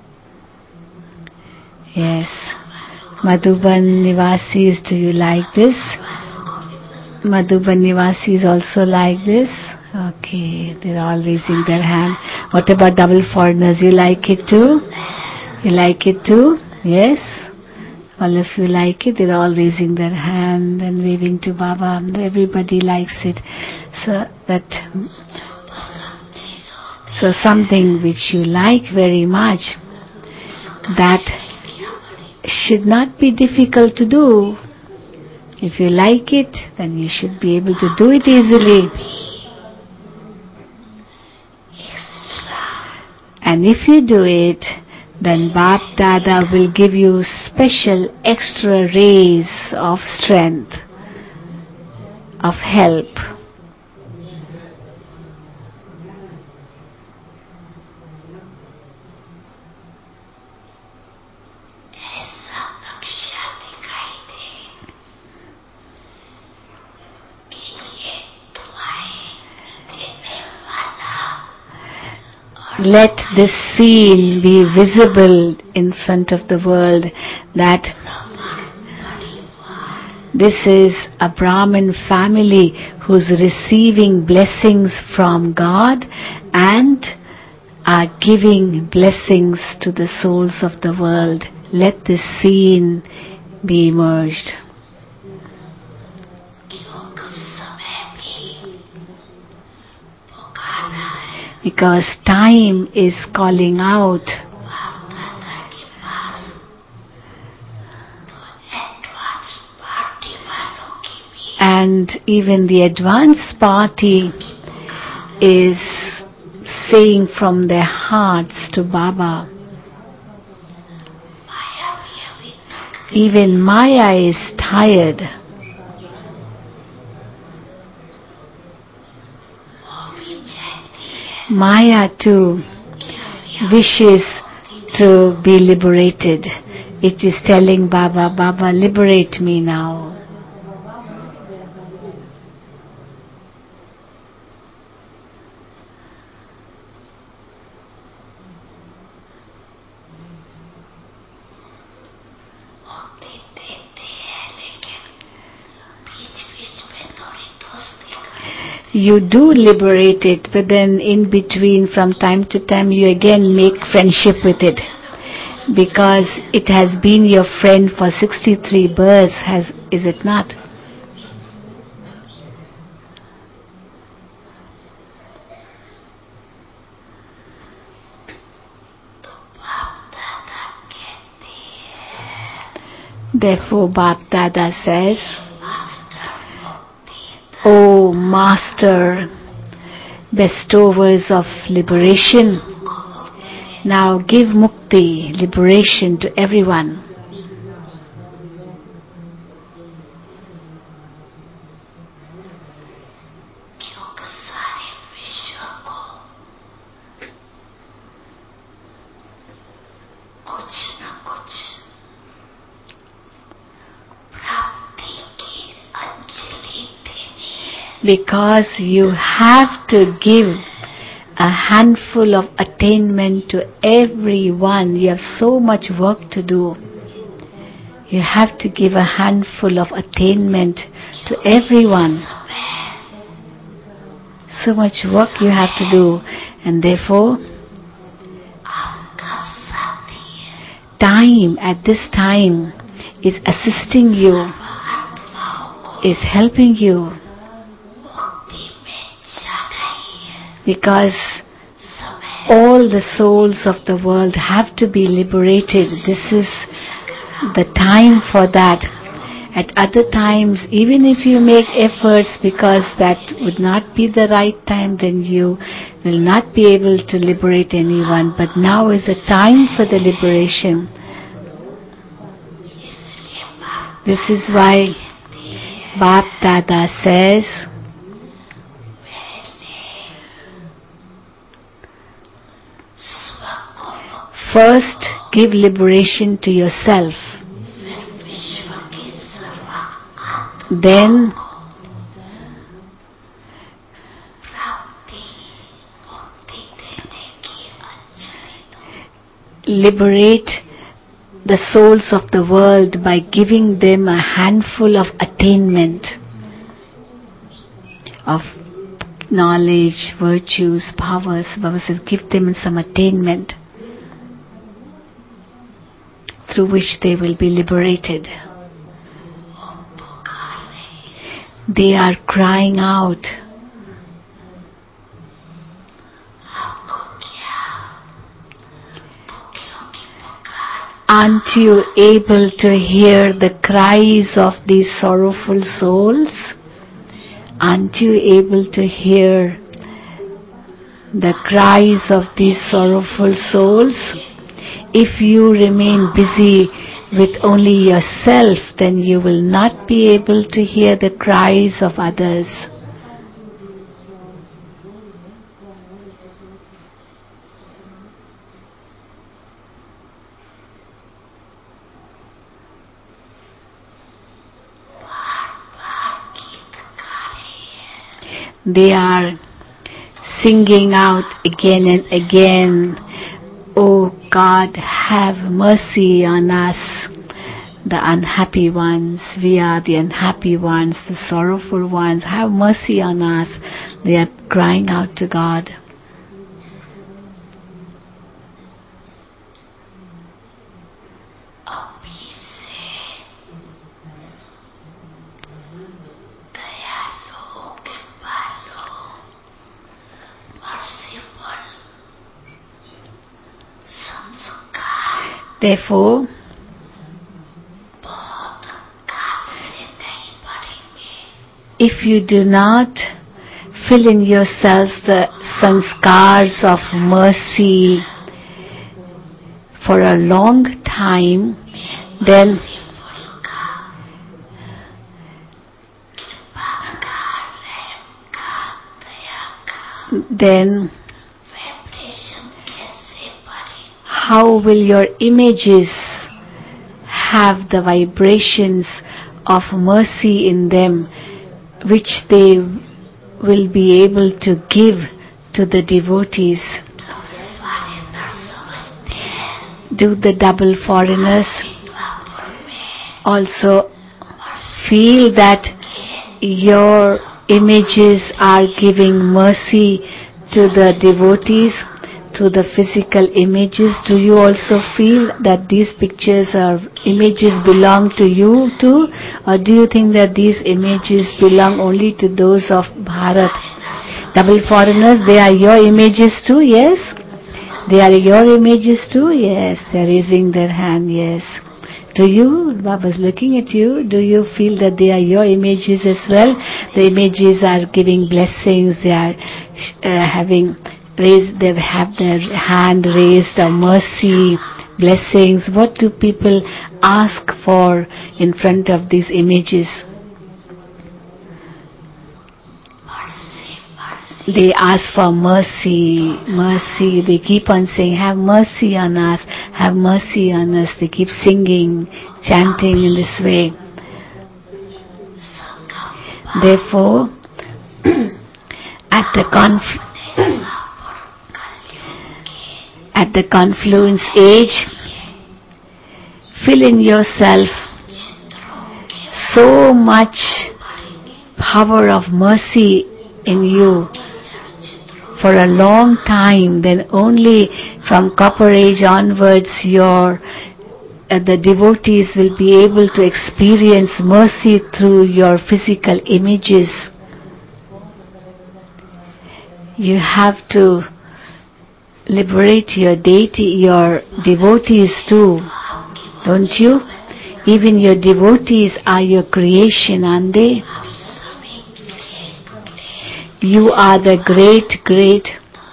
Yes. Madhuban Nivasis, do you like this? Madhuban Nivasis also like this? Okay, they're all raising their hand. What about double foreigners? You like it too? You like it too? Yes? All of you like it? They're all raising their hand and waving to Baba. Everybody likes it. So that, so something which you like very much, that should not be difficult to do. If you like it, then you should be able to do it easily. And if you do it, then Bap Dada will give you special extra rays of strength, of help. Let this scene be visible in front of the world, that This is a Brahmin family who's receiving blessings from God and are giving blessings to the souls of the world. Let this scene be immersed. Because time is calling out. And even the advanced party is saying from their hearts to Baba. Even Maya is tired. Maya too wishes to be liberated. It is telling Baba, Baba, liberate me now. You do liberate it, but then in between, from time to time, you again make friendship with it. Because it has been your friend for sixty-three births, has, is it not? Therefore, Bap Dada says, O Master, bestowers of liberation, now give mukti, liberation to everyone. Because you have to give a handful of attainment to everyone. You have so much work to do. You have to give a handful of attainment to everyone. So much work you have to do. And therefore, time at this time is assisting you, is helping you. Because all the souls of the world have to be liberated. This is the time for that. At other times, even if you make efforts because that would not be the right time, then you will not be able to liberate anyone. But now is the time for the liberation. This is why Bap Dada says, first, give liberation to yourself. Then, liberate the souls of the world by giving them a handful of attainment of knowledge, virtues, powers. Baba says, give them some attainment through which they will be liberated. They are crying out. Aren't you able to hear the cries of these sorrowful souls? Aren't you able to hear the cries of these sorrowful souls? If you remain busy with only yourself, then you will not be able to hear the cries of others. They are singing out again and again, "Oh God, have mercy on us. the unhappy ones. We are the unhappy ones, the sorrowful ones. Have mercy on us. They are crying out to God. Therefore, if you do not fill in yourselves the sanskars of mercy for a long time, then then how will your images have the vibrations of mercy in them, which they will be able to give to the devotees? Do the double foreigners also feel that your images are giving mercy to the devotees, to the physical images? Do you also feel that these pictures or images belong to you too? Or do you think that these images belong only to those of Bharat? Double foreigners, they are your images too, yes? They are your images too, yes. They are raising their hand, yes. Do you, Baba's looking at you, do you feel that they are your images as well? The images are giving blessings, they are uh, having raised, they have their hand raised of mercy, blessings. What do people ask for in front of these images? They ask for mercy, mercy. They keep on saying, have mercy on us, have mercy on us. They keep singing, chanting in this way. Therefore, at the conf- at the confluence age, fill in yourself so much power of mercy in you for a long time, then only from Copper Age onwards your uh, the devotees will be able to experience mercy through your physical images. You have to liberate your deity, your devotees too, don't you? Even your devotees are your creation, aren't they? You are the great, great,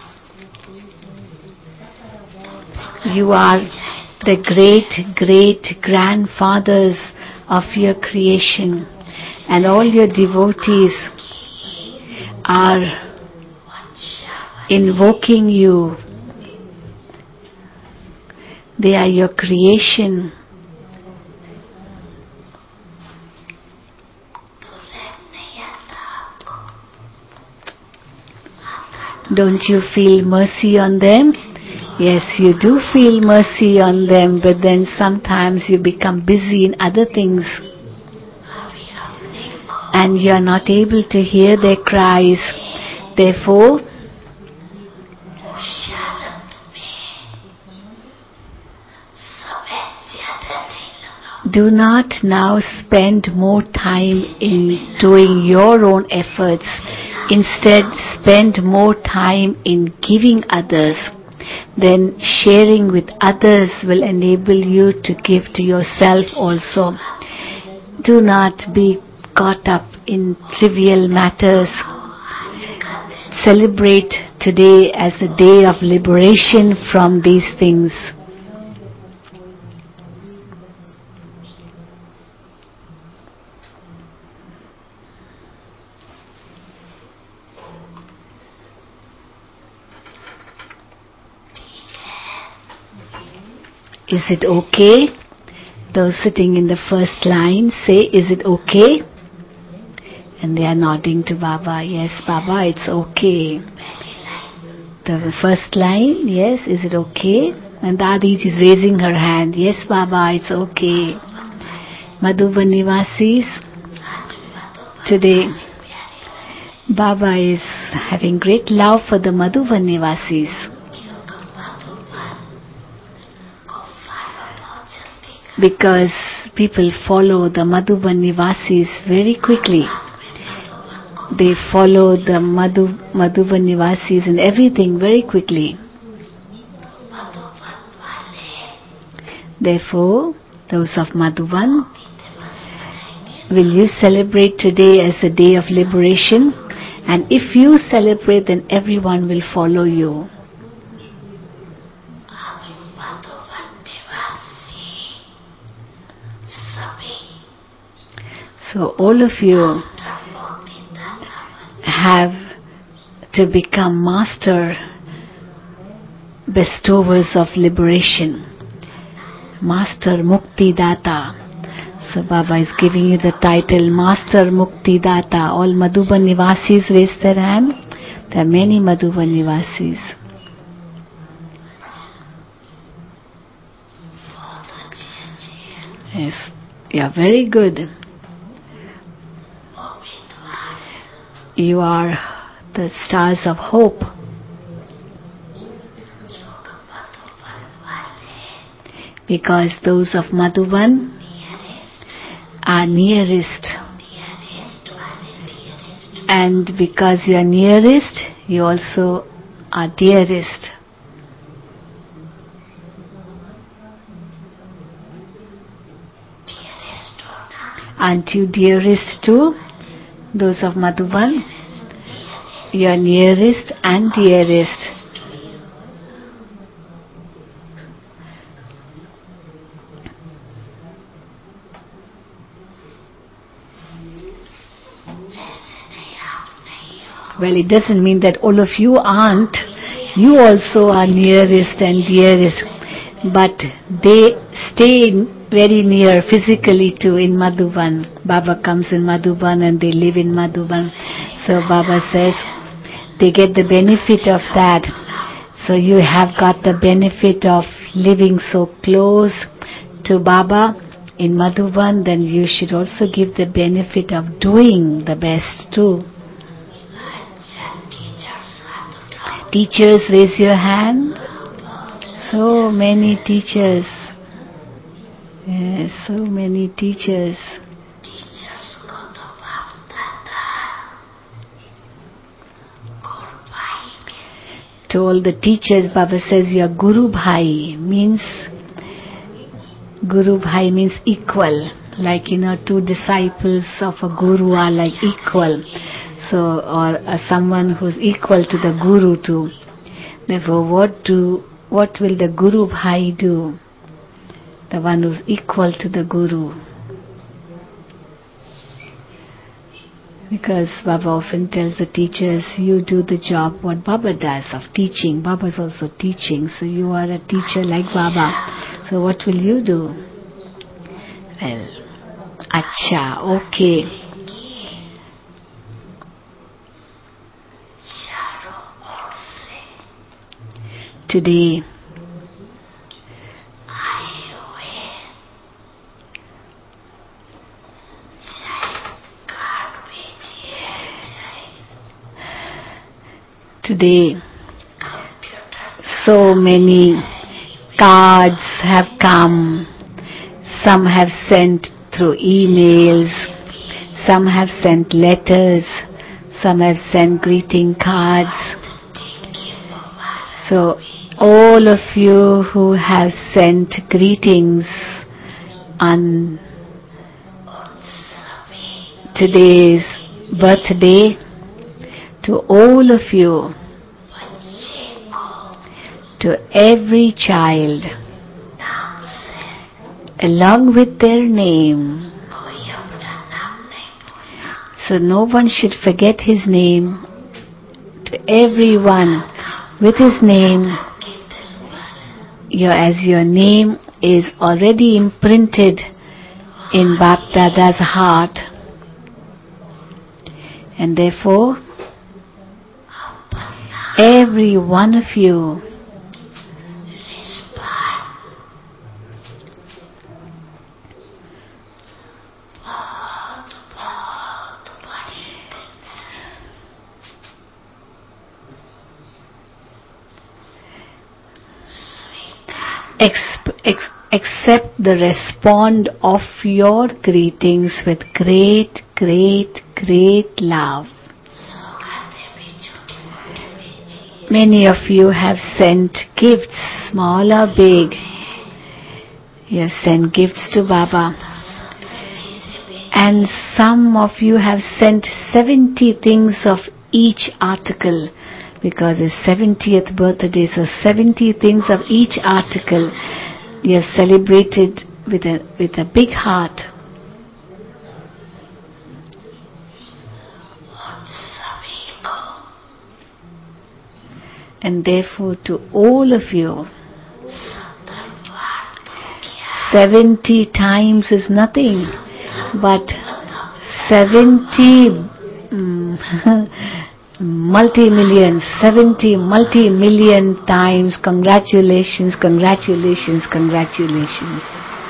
you are the great, great grandfathers of your creation, and all your devotees are invoking you. They are your creation. Don't you feel mercy on them? Yes, you do feel mercy on them, but then sometimes you become busy in other things and you are not able to hear their cries. Therefore, do not now spend more time in doing your own efforts. Instead, spend more time in giving others. Then sharing with others will enable you to give to yourself also. Do not be caught up in trivial matters. Celebrate today as a day of liberation from these things. Is it okay? Those sitting in the first line say, is it okay? And they are nodding to Baba. Yes, Baba, it's okay. The first line, yes, is it okay? And Dadi is raising her hand. Yes, Baba, it's okay. Madhuban Nivasis, today Baba is having great love for the Madhuban Nivasis. Because people follow the Madhuban Nivasis very quickly. They follow the Madhu, Madhuban Nivasis in everything very quickly. Therefore, those of Madhuban, will you celebrate today as a day of liberation? And if you celebrate, then everyone will follow you. So all of you have to become master bestowers of liberation, Master Mukti Data. So Baba is giving you the title Master Mukti Data. All Madhuban Nivasis raise their hand. There are many Madhuban Nivasis. Yes, you are very good. You are the stars of hope. Because those of Madhuban are nearest. And because you are nearest, you also are dearest. Aren't you dearest too? Those of Madhuban, you are nearest and dearest. Well, it doesn't mean that all of you aren't. You also are nearest and dearest. But they stay very near physically too in Madhuban. Baba comes in Madhuban and they live in Madhuban. So Baba says they get the benefit of that. So you have got the benefit of living so close to Baba in Madhuban, then you should also give the benefit of doing the best too. Teachers, raise your hand. So many teachers. Yes, so many teachers. To all the teachers, Baba says your Guru Bhai means, Guru Bhai means equal. Like, you know, two disciples of a Guru are like equal. So, or uh, someone who's equal to the Guru too. Therefore, what do, what will the Guru Bhai do? The one who's equal to the Guru. Because Baba often tells the teachers, you do the job what Baba does of teaching. Baba's also teaching, so you are a teacher like Baba. So what will you do? Well, Acha, okay. Today, today, so many cards have come. Some have sent through emails. Some have sent letters. Some have sent greeting cards. So, all of you who have sent greetings on today's birthday, to all of you, to every child, along with their name. So no one should forget his name. To everyone with his name, your, as your name is already imprinted in Bap Dada's heart, and therefore every one of you accept the respond of your greetings with great, great, great love. Many of you have sent gifts, small or big. You have sent gifts to Baba. And some of you have sent seventy things of each article, because it's seventieth birthday, so seventy things of each article you have celebrated with a, with a big heart. And therefore to all of you, seventy times is nothing, but seventy mm, multi-million, seventy multi-million times congratulations, congratulations, congratulations.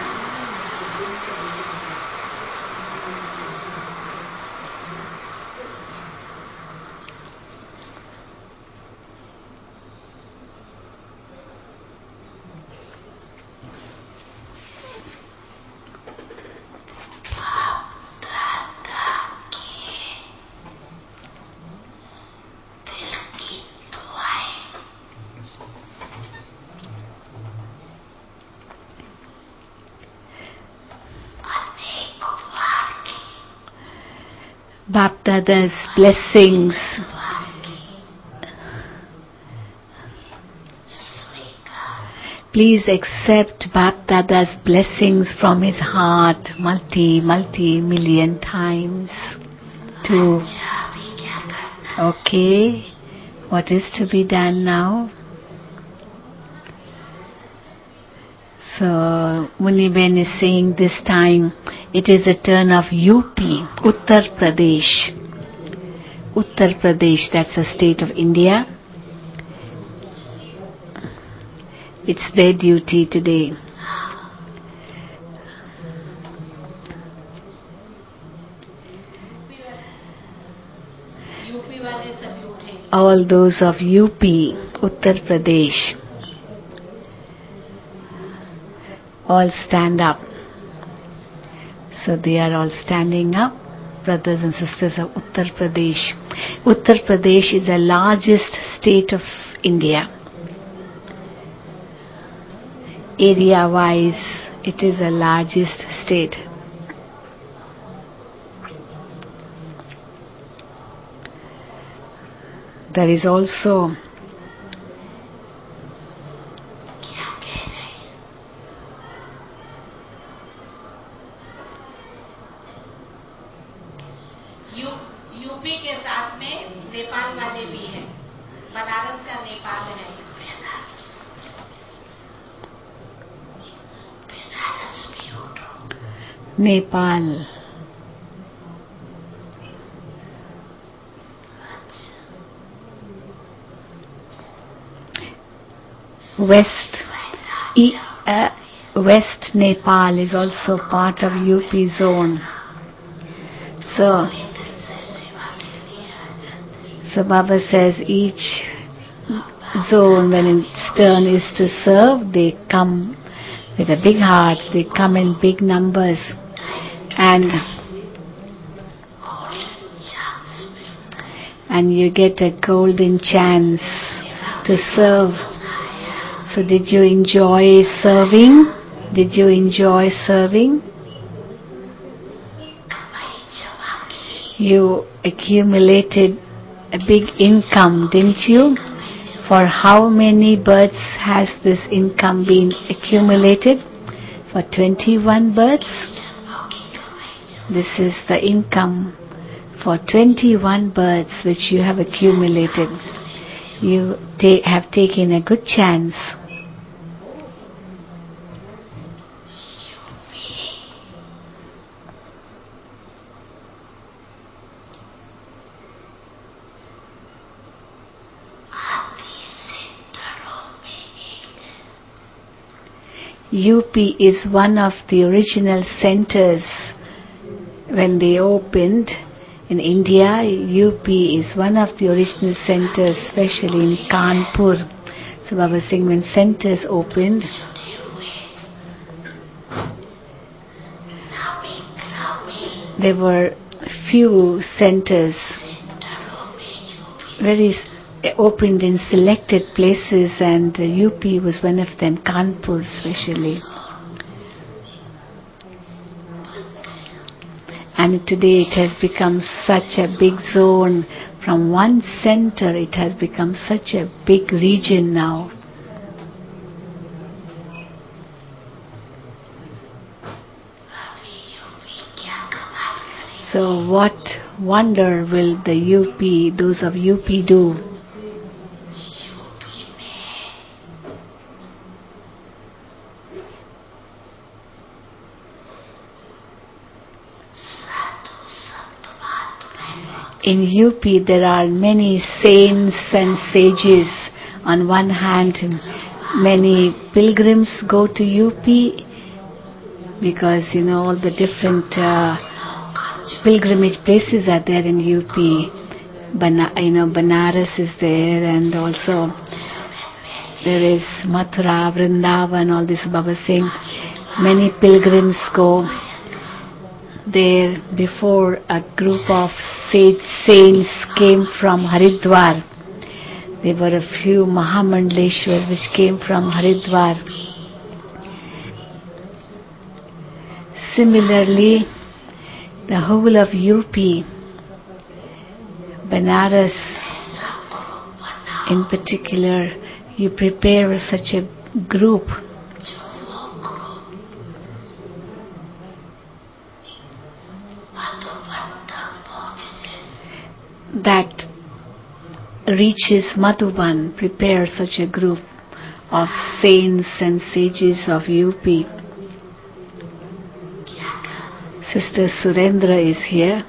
Bapdada's blessings please accept Bapdada's blessings from his heart multi multi million times too. Okay, what is to be done now? So Muniben is saying this time it is the turn of U P, Uttar Pradesh. Uttar Pradesh, that's the state of India. It's their duty today. All those of U P, Uttar Pradesh, all stand up. So they are all standing up, brothers and sisters of Uttar Pradesh. Uttar Pradesh is the largest state of India. Area-wise, it is the largest state. There is also UP के साथ में नेपाल वाले भी हैं। बनारस का नेपाल है। Nepal. West, e, uh, West Nepal is also part of U P zone. So, so Baba says each zone, when its turn is to serve, they come with a big heart, they come in big numbers, and and you get a golden chance to serve. So did you enjoy serving? Did you enjoy serving? You accumulated a big income, didn't you? For how many births has this income been accumulated? For twenty-one births. This is the income for twenty-one births which you have accumulated. You ta- have taken a good chance. U P is one of the original centers. When they opened in India, U P is one of the original centers, especially in Kanpur. So Baba Singh, when centers opened, there were few centers very s- opened in selected places, and uh, U P was one of them, Kanpur especially. And today it has become such a big zone. From one center it has become such a big region now. So what wonder will the U P, those of U P do? In U P there are many saints and sages. On one hand, many pilgrims go to U P because, you know, all the different uh, pilgrimage places are there in U P. Bana- you know, Banaras is there, and also there is Mathura, Vrindavan, all this Baba saying. Many pilgrims go there. Before, a group of sage saints came from Haridwar. There were a few Mahamandleshwar which came from Haridwar. Similarly, the whole of U P, Banaras in particular, you prepare such a group that reaches Madhuban, prepare such a group of saints and sages of U P. Sister Surendra is here.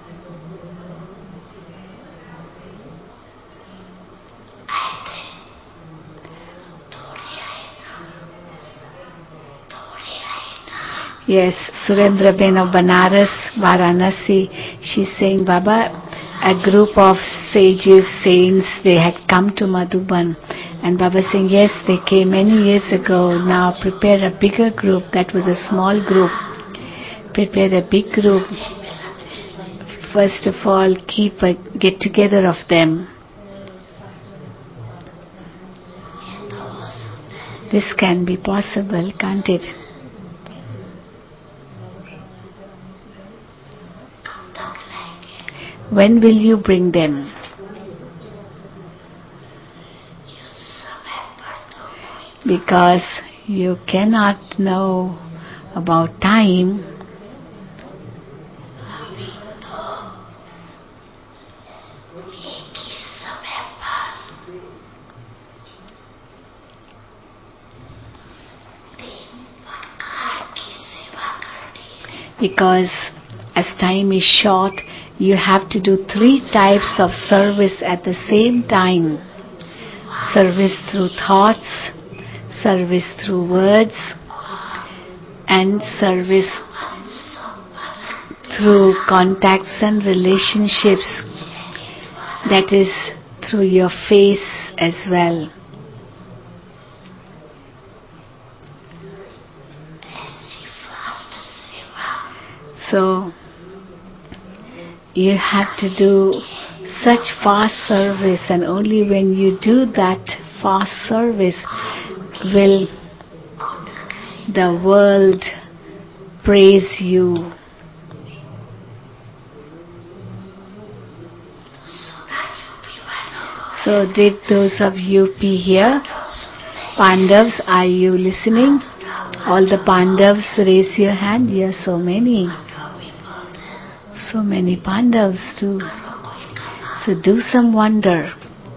Yes, Surendra Ben of Banaras, Varanasi. She's saying, Baba, a group of sages, saints, they had come to Madhuban. And Baba saying, yes, they came many years ago. Now prepare a bigger group. That was a small group. Prepare a big group. First of all, keep a get together of them. This can be possible, can't it? When will you bring them? Because you cannot know about time. Because as time is short, you have to do three types of service at the same time. Service through thoughts, service through words, and service through contacts and relationships. That is through your face as well. So you have to do such fast service, and only when you do that fast service will the world praise you. So did those of U P here, Pandavas, are you listening? All the Pandavas, raise your hand. Yes, so many. So many Pandavas too. So do some wonder.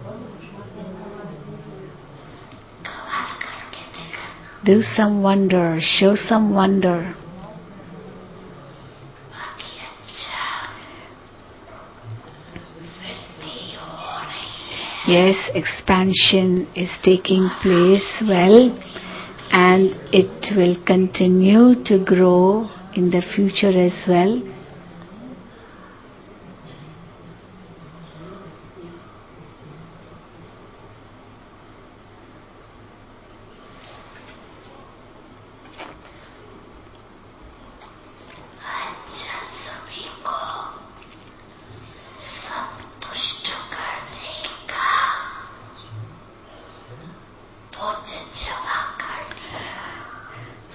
Do some wonder. Show some wonder. Yes, expansion is taking place well, and it will continue to grow in the future as well.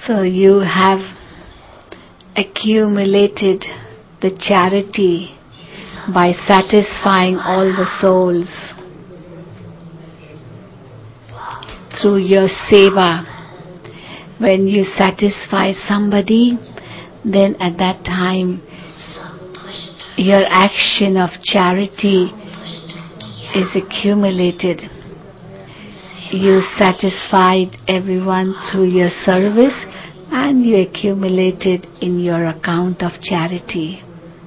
So you have accumulated the charity by satisfying all the souls through your seva. When you satisfy somebody, then at that time your action of charity is accumulated. You satisfied everyone through your service and you accumulated in your account of charity.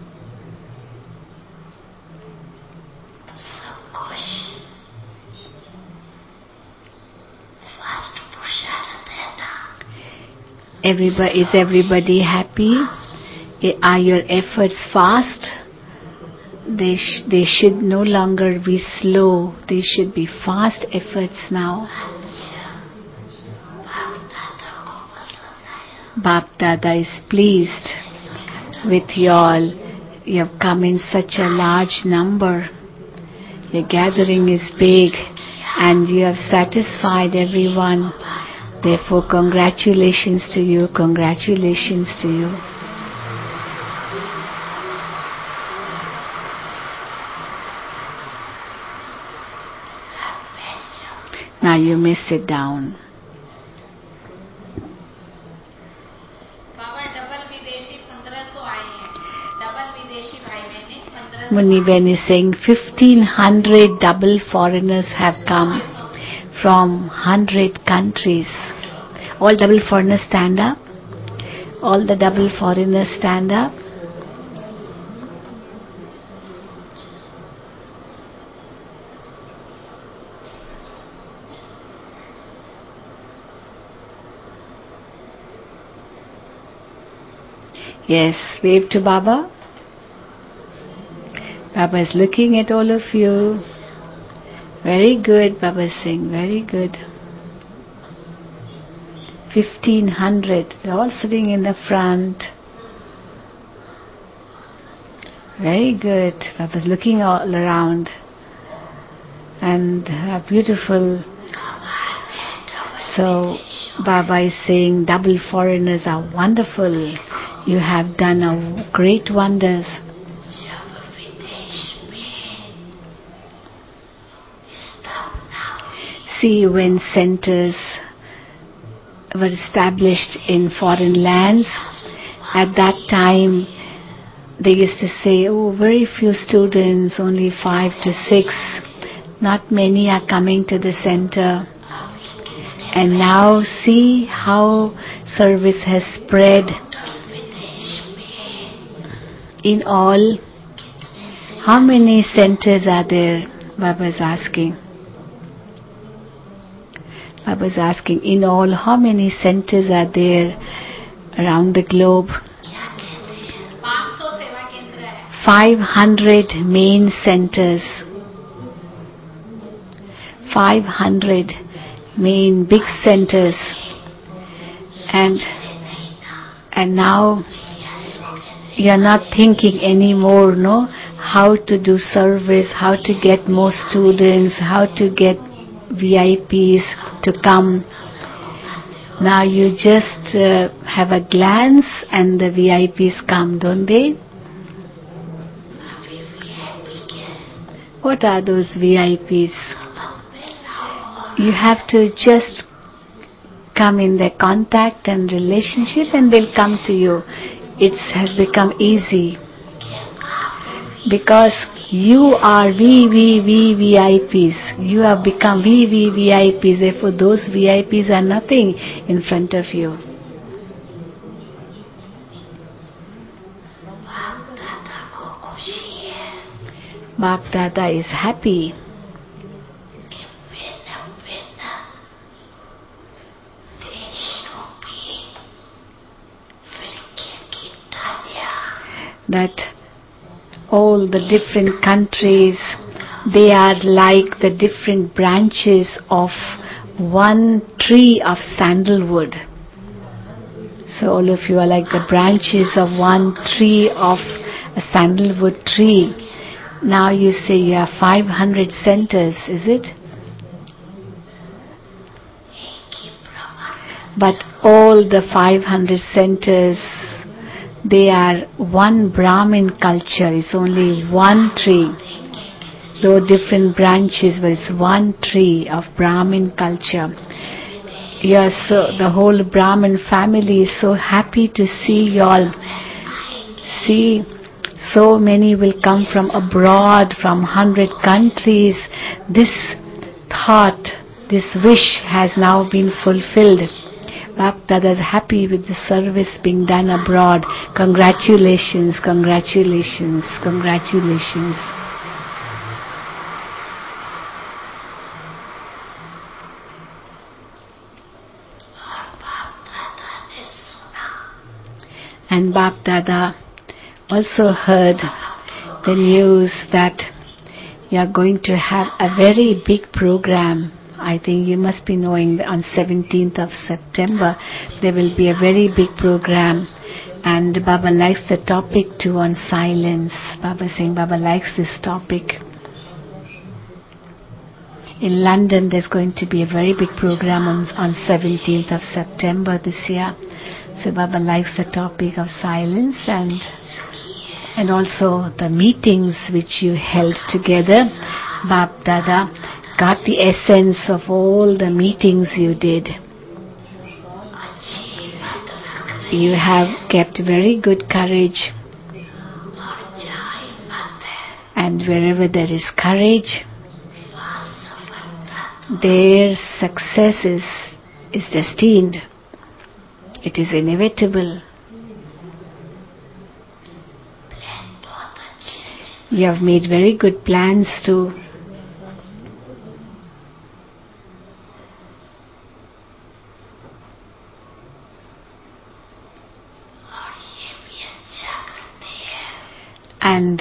Everybody, is everybody happy? Are your efforts fast? They, sh- they should no longer be slow. They should be fast efforts now. Bap Dada is pleased with you all. You have come in such a large number. Your gathering is big and you have satisfied everyone. Therefore, congratulations to you, congratulations to you. Now you may sit down. बाबा double विदेशी पंद्रह सौ आए हैं. Double विदेशी भाई बहने पंद्रह सौ. Muniben is saying fifteen hundred double foreigners have come from one hundred countries. All double foreigners stand up. All the double foreigners stand up. Yes, wave to Baba. Baba is looking at all of you. Very good, Baba is saying, very good. Fifteen hundred, they're all sitting in the front. Very good. Baba's looking all around. And uh, beautiful. So Baba is saying double foreigners are wonderful. You have done a great wonders. See, when centers were established in foreign lands, at that time they used to say, oh, very few students, only five to six, not many are coming to the center. And now see how service has spread. In all, how many centers are there? Baba is asking. Baba is asking, in all, how many centers are there around the globe? पाँच सौ सेवा केंद्र है. five hundred main centers. five hundred main big centers. And, and now you are not thinking anymore, no? How to do service, how to get more students, how to get V I Ps to come. Now you just uh, have a glance and the V I Ps come, don't they? What are those V I Ps? You have to just come in their contact and relationship and they'll come to you. It has become easy. Because you are V V V V I Ps. You have become V V V I Ps. Therefore, those V I Ps are nothing in front of you. Bap Dada is happy. That all the different countries, they are like the different branches of one tree of sandalwood. So all of you are like the branches of one tree of a sandalwood tree. Now you say you have five hundred centers, is it? But all the five hundred centers, they are one Brahmin culture. It's only one tree. Though different branches, but it's one tree of Brahmin culture. Yes, so the whole Brahmin family is so happy to see you all. See, so many will come from abroad, from hundred countries. This thought, this wish has now been fulfilled. Bap Dada is happy with the service being done abroad. Congratulations, congratulations, congratulations. And Bap Dada also heard the news that you are going to have a very big program. I think you must be knowing that on seventeenth of September there will be a very big program, and Baba likes the topic too on silence. Baba saying Baba likes this topic. In London there's going to be a very big program on, on seventeenth of September this year. So Baba likes the topic of silence, and and also the meetings which you held together. Bap Dada got the essence of all the meetings you did. You have kept very good courage, and wherever there is courage, their success is, is destined. It is inevitable. You have made very good plans too. And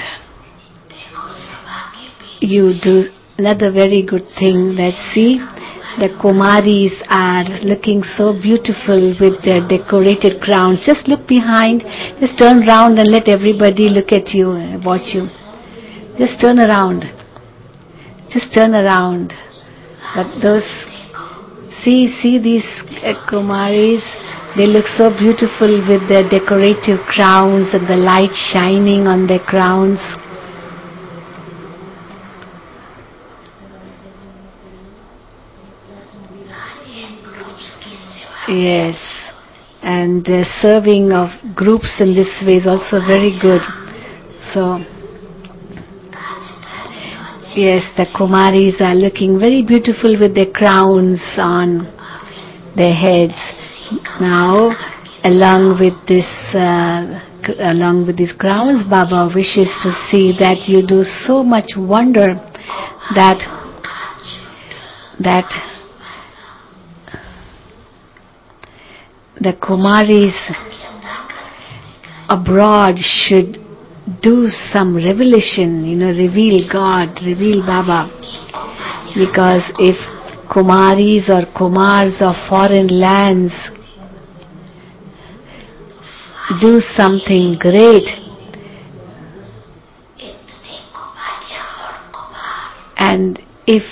you do another very good thing. Let's see. The Kumaris are looking so beautiful with their decorated crowns. Just look behind. Just turn around and let everybody look at you, watch you. Just turn around. Just turn around. But those, see, see these uh, Kumaris. They look so beautiful with their decorative crowns and the light shining on their crowns. Yes, and uh, serving of groups in this way is also very good. So, yes, the Kumaris are looking very beautiful with their crowns on their heads. Now, along with this, uh, along with these crowns, Baba wishes to see that you do so much wonder that that. The Kumaris abroad should do some revelation, you know, reveal God, reveal Baba. Because if Kumaris or Kumars of foreign lands do something great, and if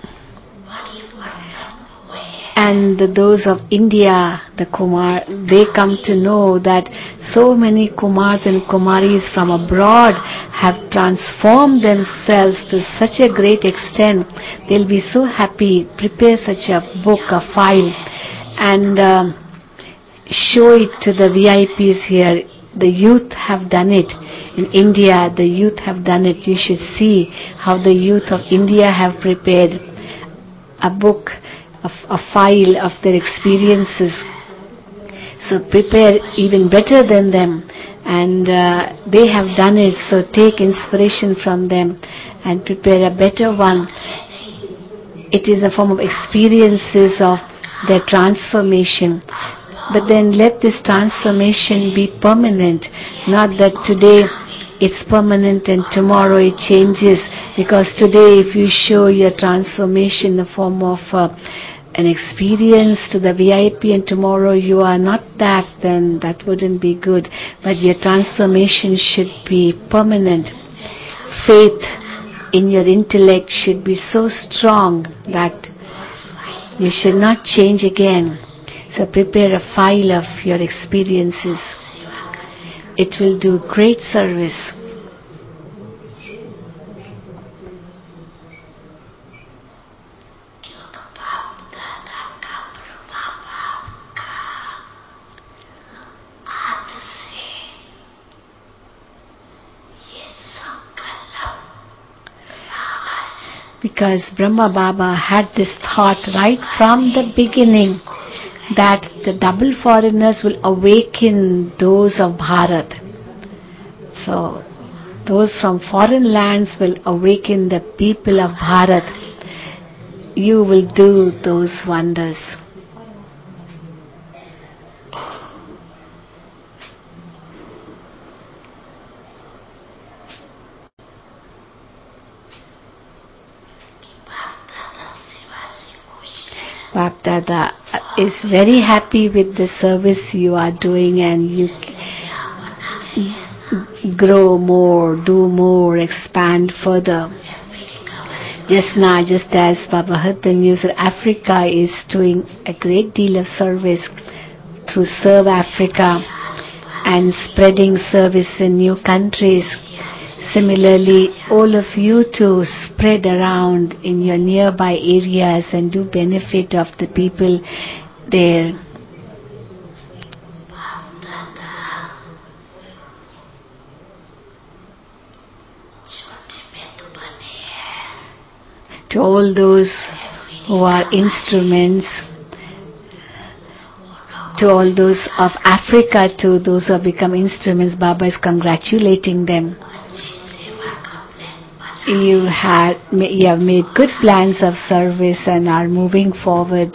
and those of India, the Kumar, they come to know that so many Kumars and Kumaris from abroad have transformed themselves to such a great extent, they'll be so happy. Prepare such a book, a file, and uh, show it to the V I Ps here. The youth have done it. In India, the youth have done it. You should see how the youth of India have prepared a book, a, a file of their experiences. So prepare even better than them. And uh, they have done it, so take inspiration from them and prepare a better one. It is a form of experiences of their transformation. But then let this transformation be permanent, not that today it's permanent and tomorrow it changes. Because today if you show your transformation in the form of uh, an experience to the V I P and tomorrow you are not that, then that wouldn't be good. But your transformation should be permanent. Faith in your intellect should be so strong that you should not change again. So prepare a file of your experiences. It will do great service. Because Brahma Baba had this thought right from the beginning that the double foreigners will awaken those of Bharat. So, those from foreign lands will awaken the people of Bharat. You will do those wonders. Bap Dada is very happy with the service you are doing, and you grow more, do more, expand further. Just now, just as Baba heard the news that Africa is doing a great deal of service through Serve Africa and spreading service in new countries. Similarly, all of you to spread around in your nearby areas and do benefit of the people there. To all those who are instruments, to all those of Africa, to those who have become instruments, Baba is congratulating them. You had you have made good plans of service and are moving forward.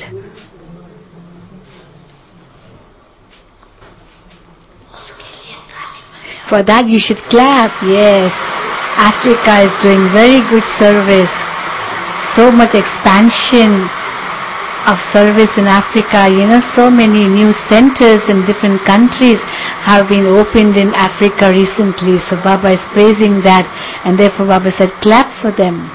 For that you should clap. Yes, Africa is doing very good service. So much expansion of service in Africa. You know, so many new centers in different countries have been opened in Africa recently. So Baba is praising that, and therefore Baba said, clap for them.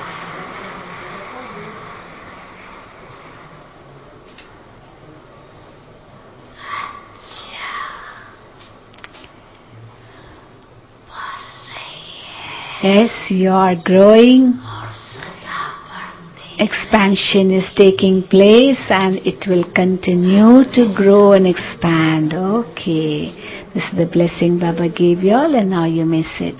Yes, you are growing. Expansion is taking place and it will continue to grow and expand. Okay. This is the blessing Baba gave you all, and now you may sit.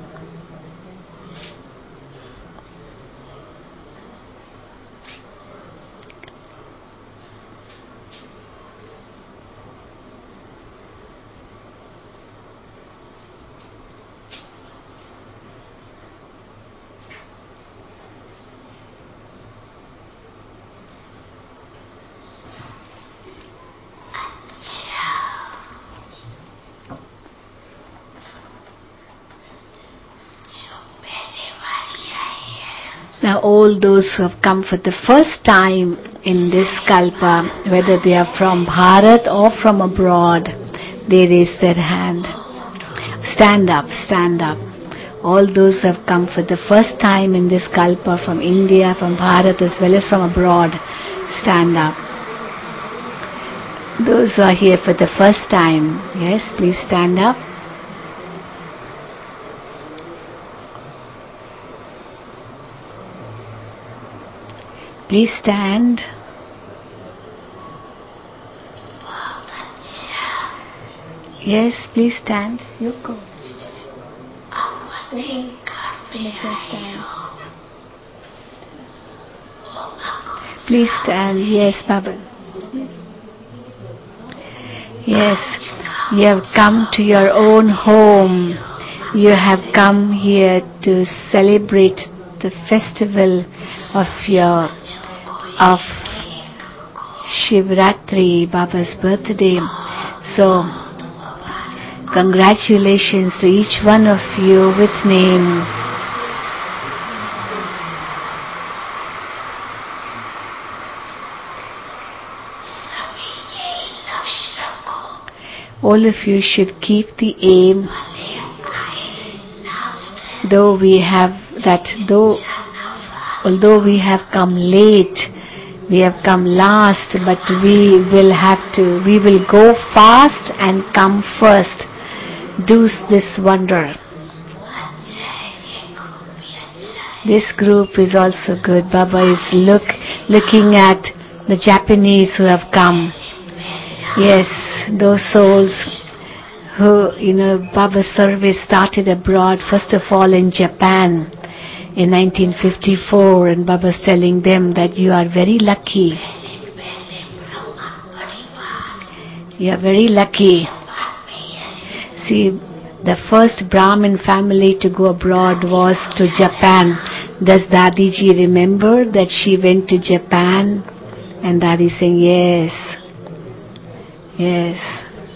Now all those who have come for the first time in this Kalpa, whether they are from Bharat or from abroad, they raise their hand. Stand up, stand up. All those who have come for the first time in this Kalpa, from India, from Bharat as well as from abroad, stand up. Those who are here for the first time, yes, please stand up. Please stand. Yes, please stand. You go. Please stand. Yes, Baba. Yes, you have come to your own home. You have come here to celebrate the festival of your of Shivratri, Baba's birthday. So, congratulations to each one of you with name. All of you should keep the aim, though we have that though although we have come late We have come last, but we will have to, we will go fast and come first. Do this wonder. This group is also good. Baba is look looking at the Japanese who have come. Yes, those souls who, you know, Baba's service started abroad, first of all in Japan in nineteen fifty-four, and Baba's telling them that you are very lucky. You are very lucky. See, the first Brahmin family to go abroad was to Japan. Does Dadiji remember that she went to Japan? And Dadi saying, yes. Yes.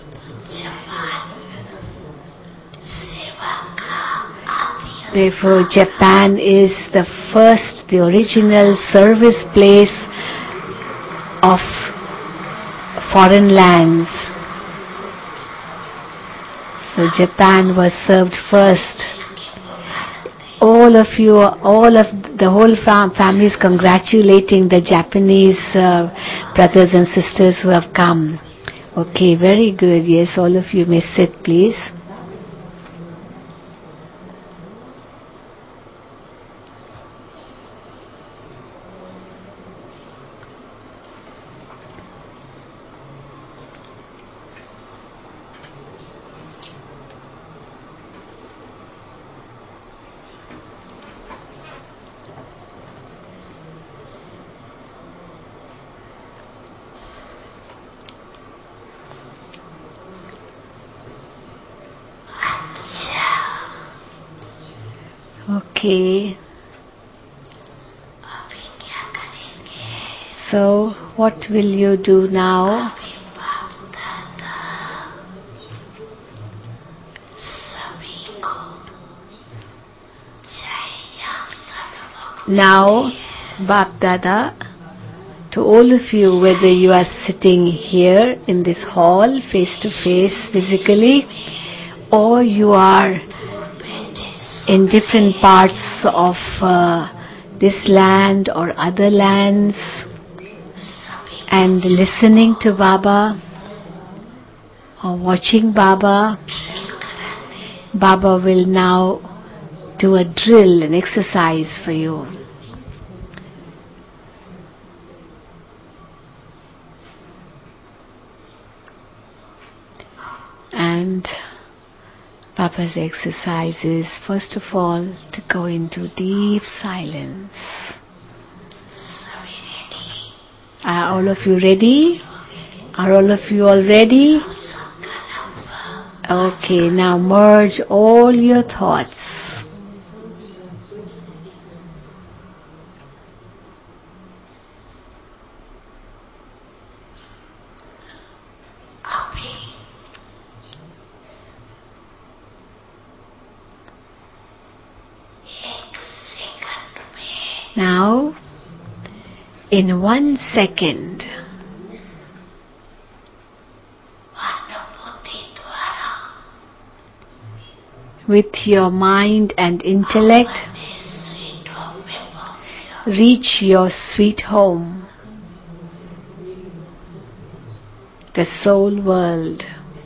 Therefore, Japan is the first, the original service place of foreign lands. So Japan was served first. All of you, all of the whole fam- family is congratulating the Japanese uh, brothers and sisters who have come. Okay, very good. Yes, all of you may sit, please. Okay. So, what will you do now? Now, Bap Dada, to all of you, whether you are sitting here in this hall, face to face, physically, or you are in different parts of uh, this land or other lands and listening to Baba or watching Baba, Baba will now do a drill, an exercise for you. And Baba's exercise is, first of all, to go into deep silence. Are all of you ready? Are all of you all ready? Okay, now merge all your thoughts. Now, in one second, with your mind and intellect, reach your sweet home, the soul world.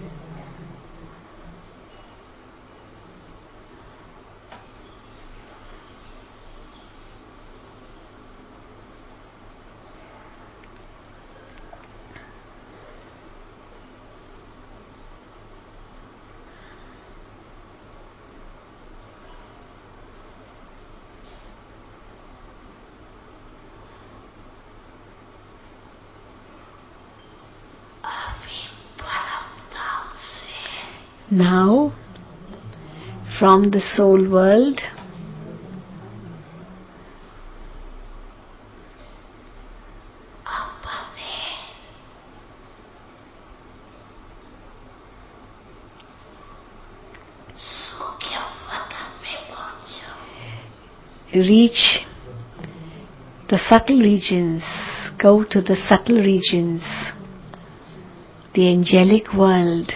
Now, from the soul world, reach the subtle regions, go to the subtle regions, the angelic world.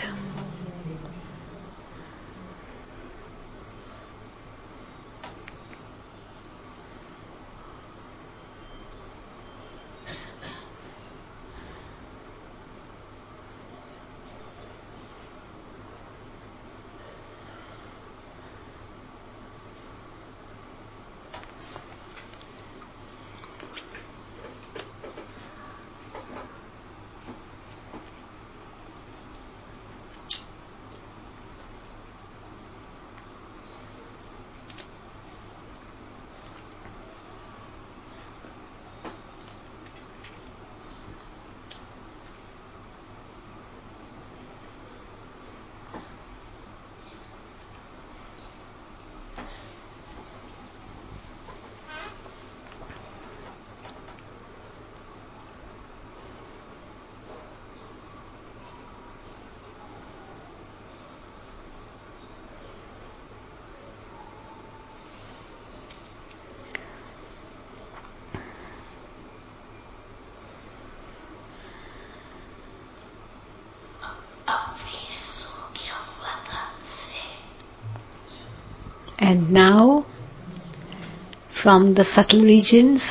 And now, from the subtle regions,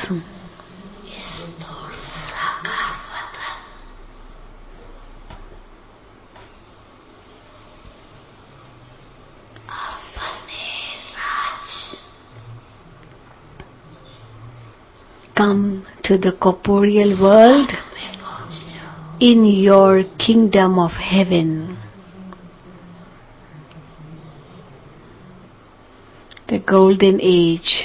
come to the corporeal world in your kingdom of heaven, the golden age.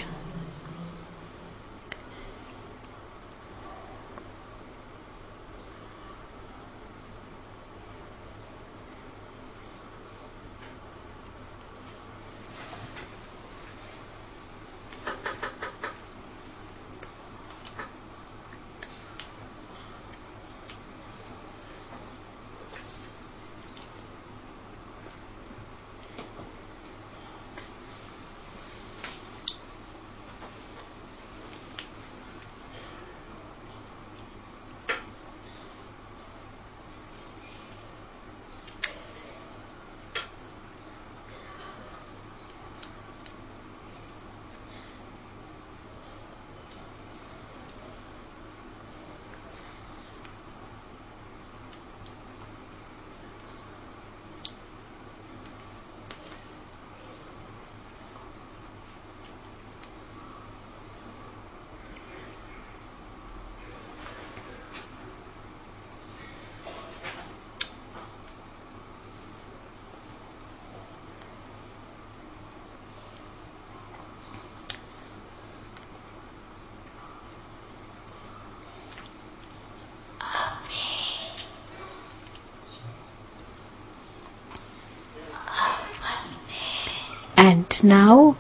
And now,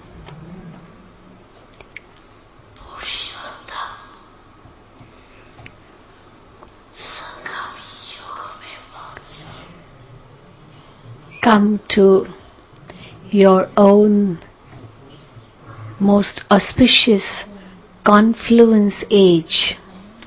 come to your own most auspicious confluence age.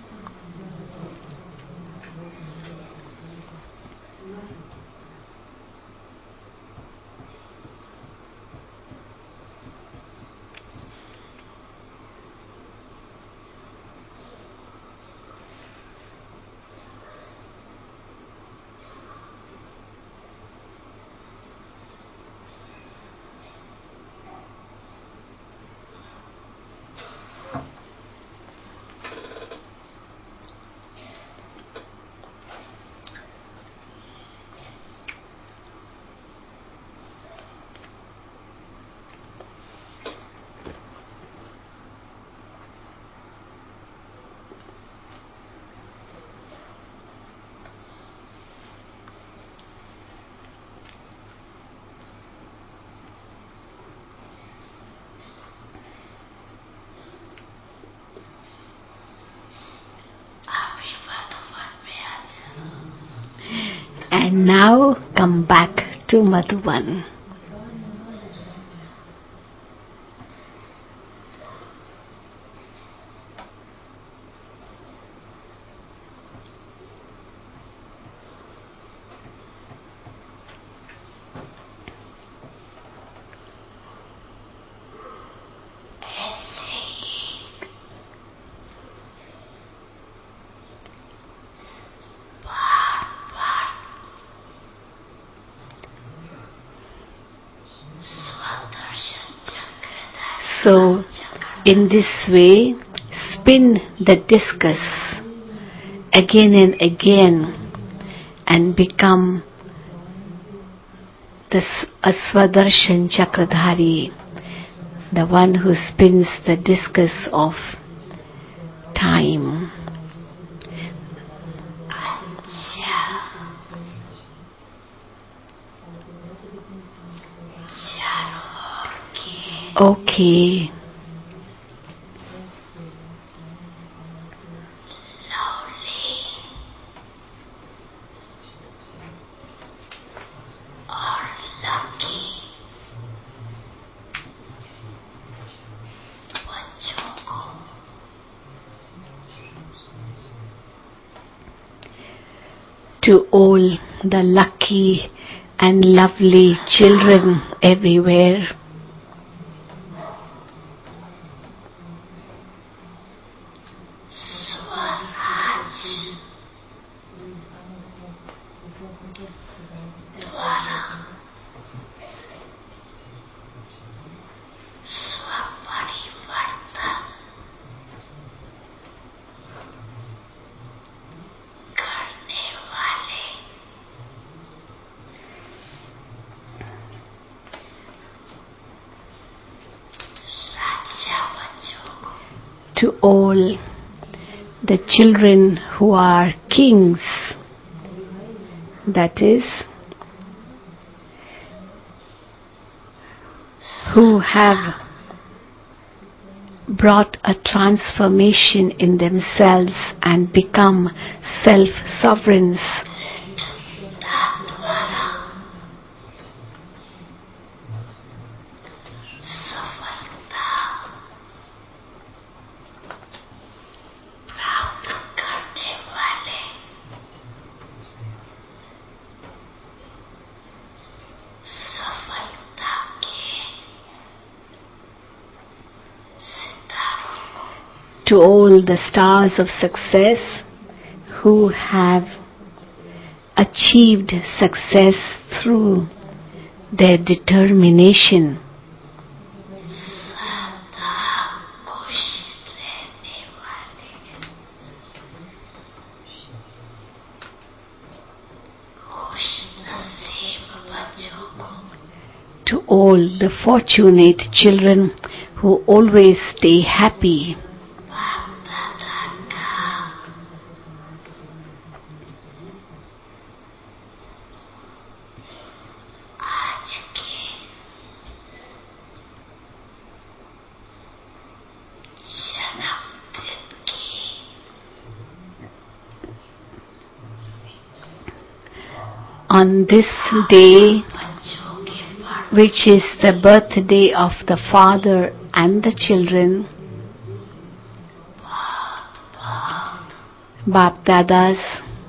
And now come back to Madhuban. So, in this way, spin the discus again and again and become the Aswadarshan Chakradhari, the one who spins the discus of time. Okay. To all the lucky and lovely children everywhere, to all the children who are kings, that is, who have brought a transformation in themselves and become self-sovereigns. To all the stars of success who have achieved success through their determination. To all the fortunate children who always stay happy. On this day, which is the birthday of the father and the children, Baap Dadas,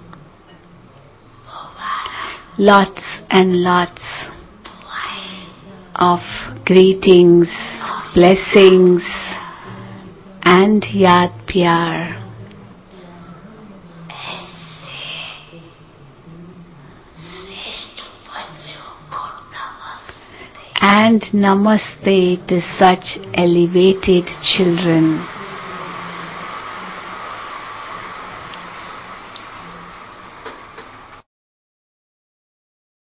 lots and lots of greetings, blessings and yaad pyar. And namaste to such elevated children.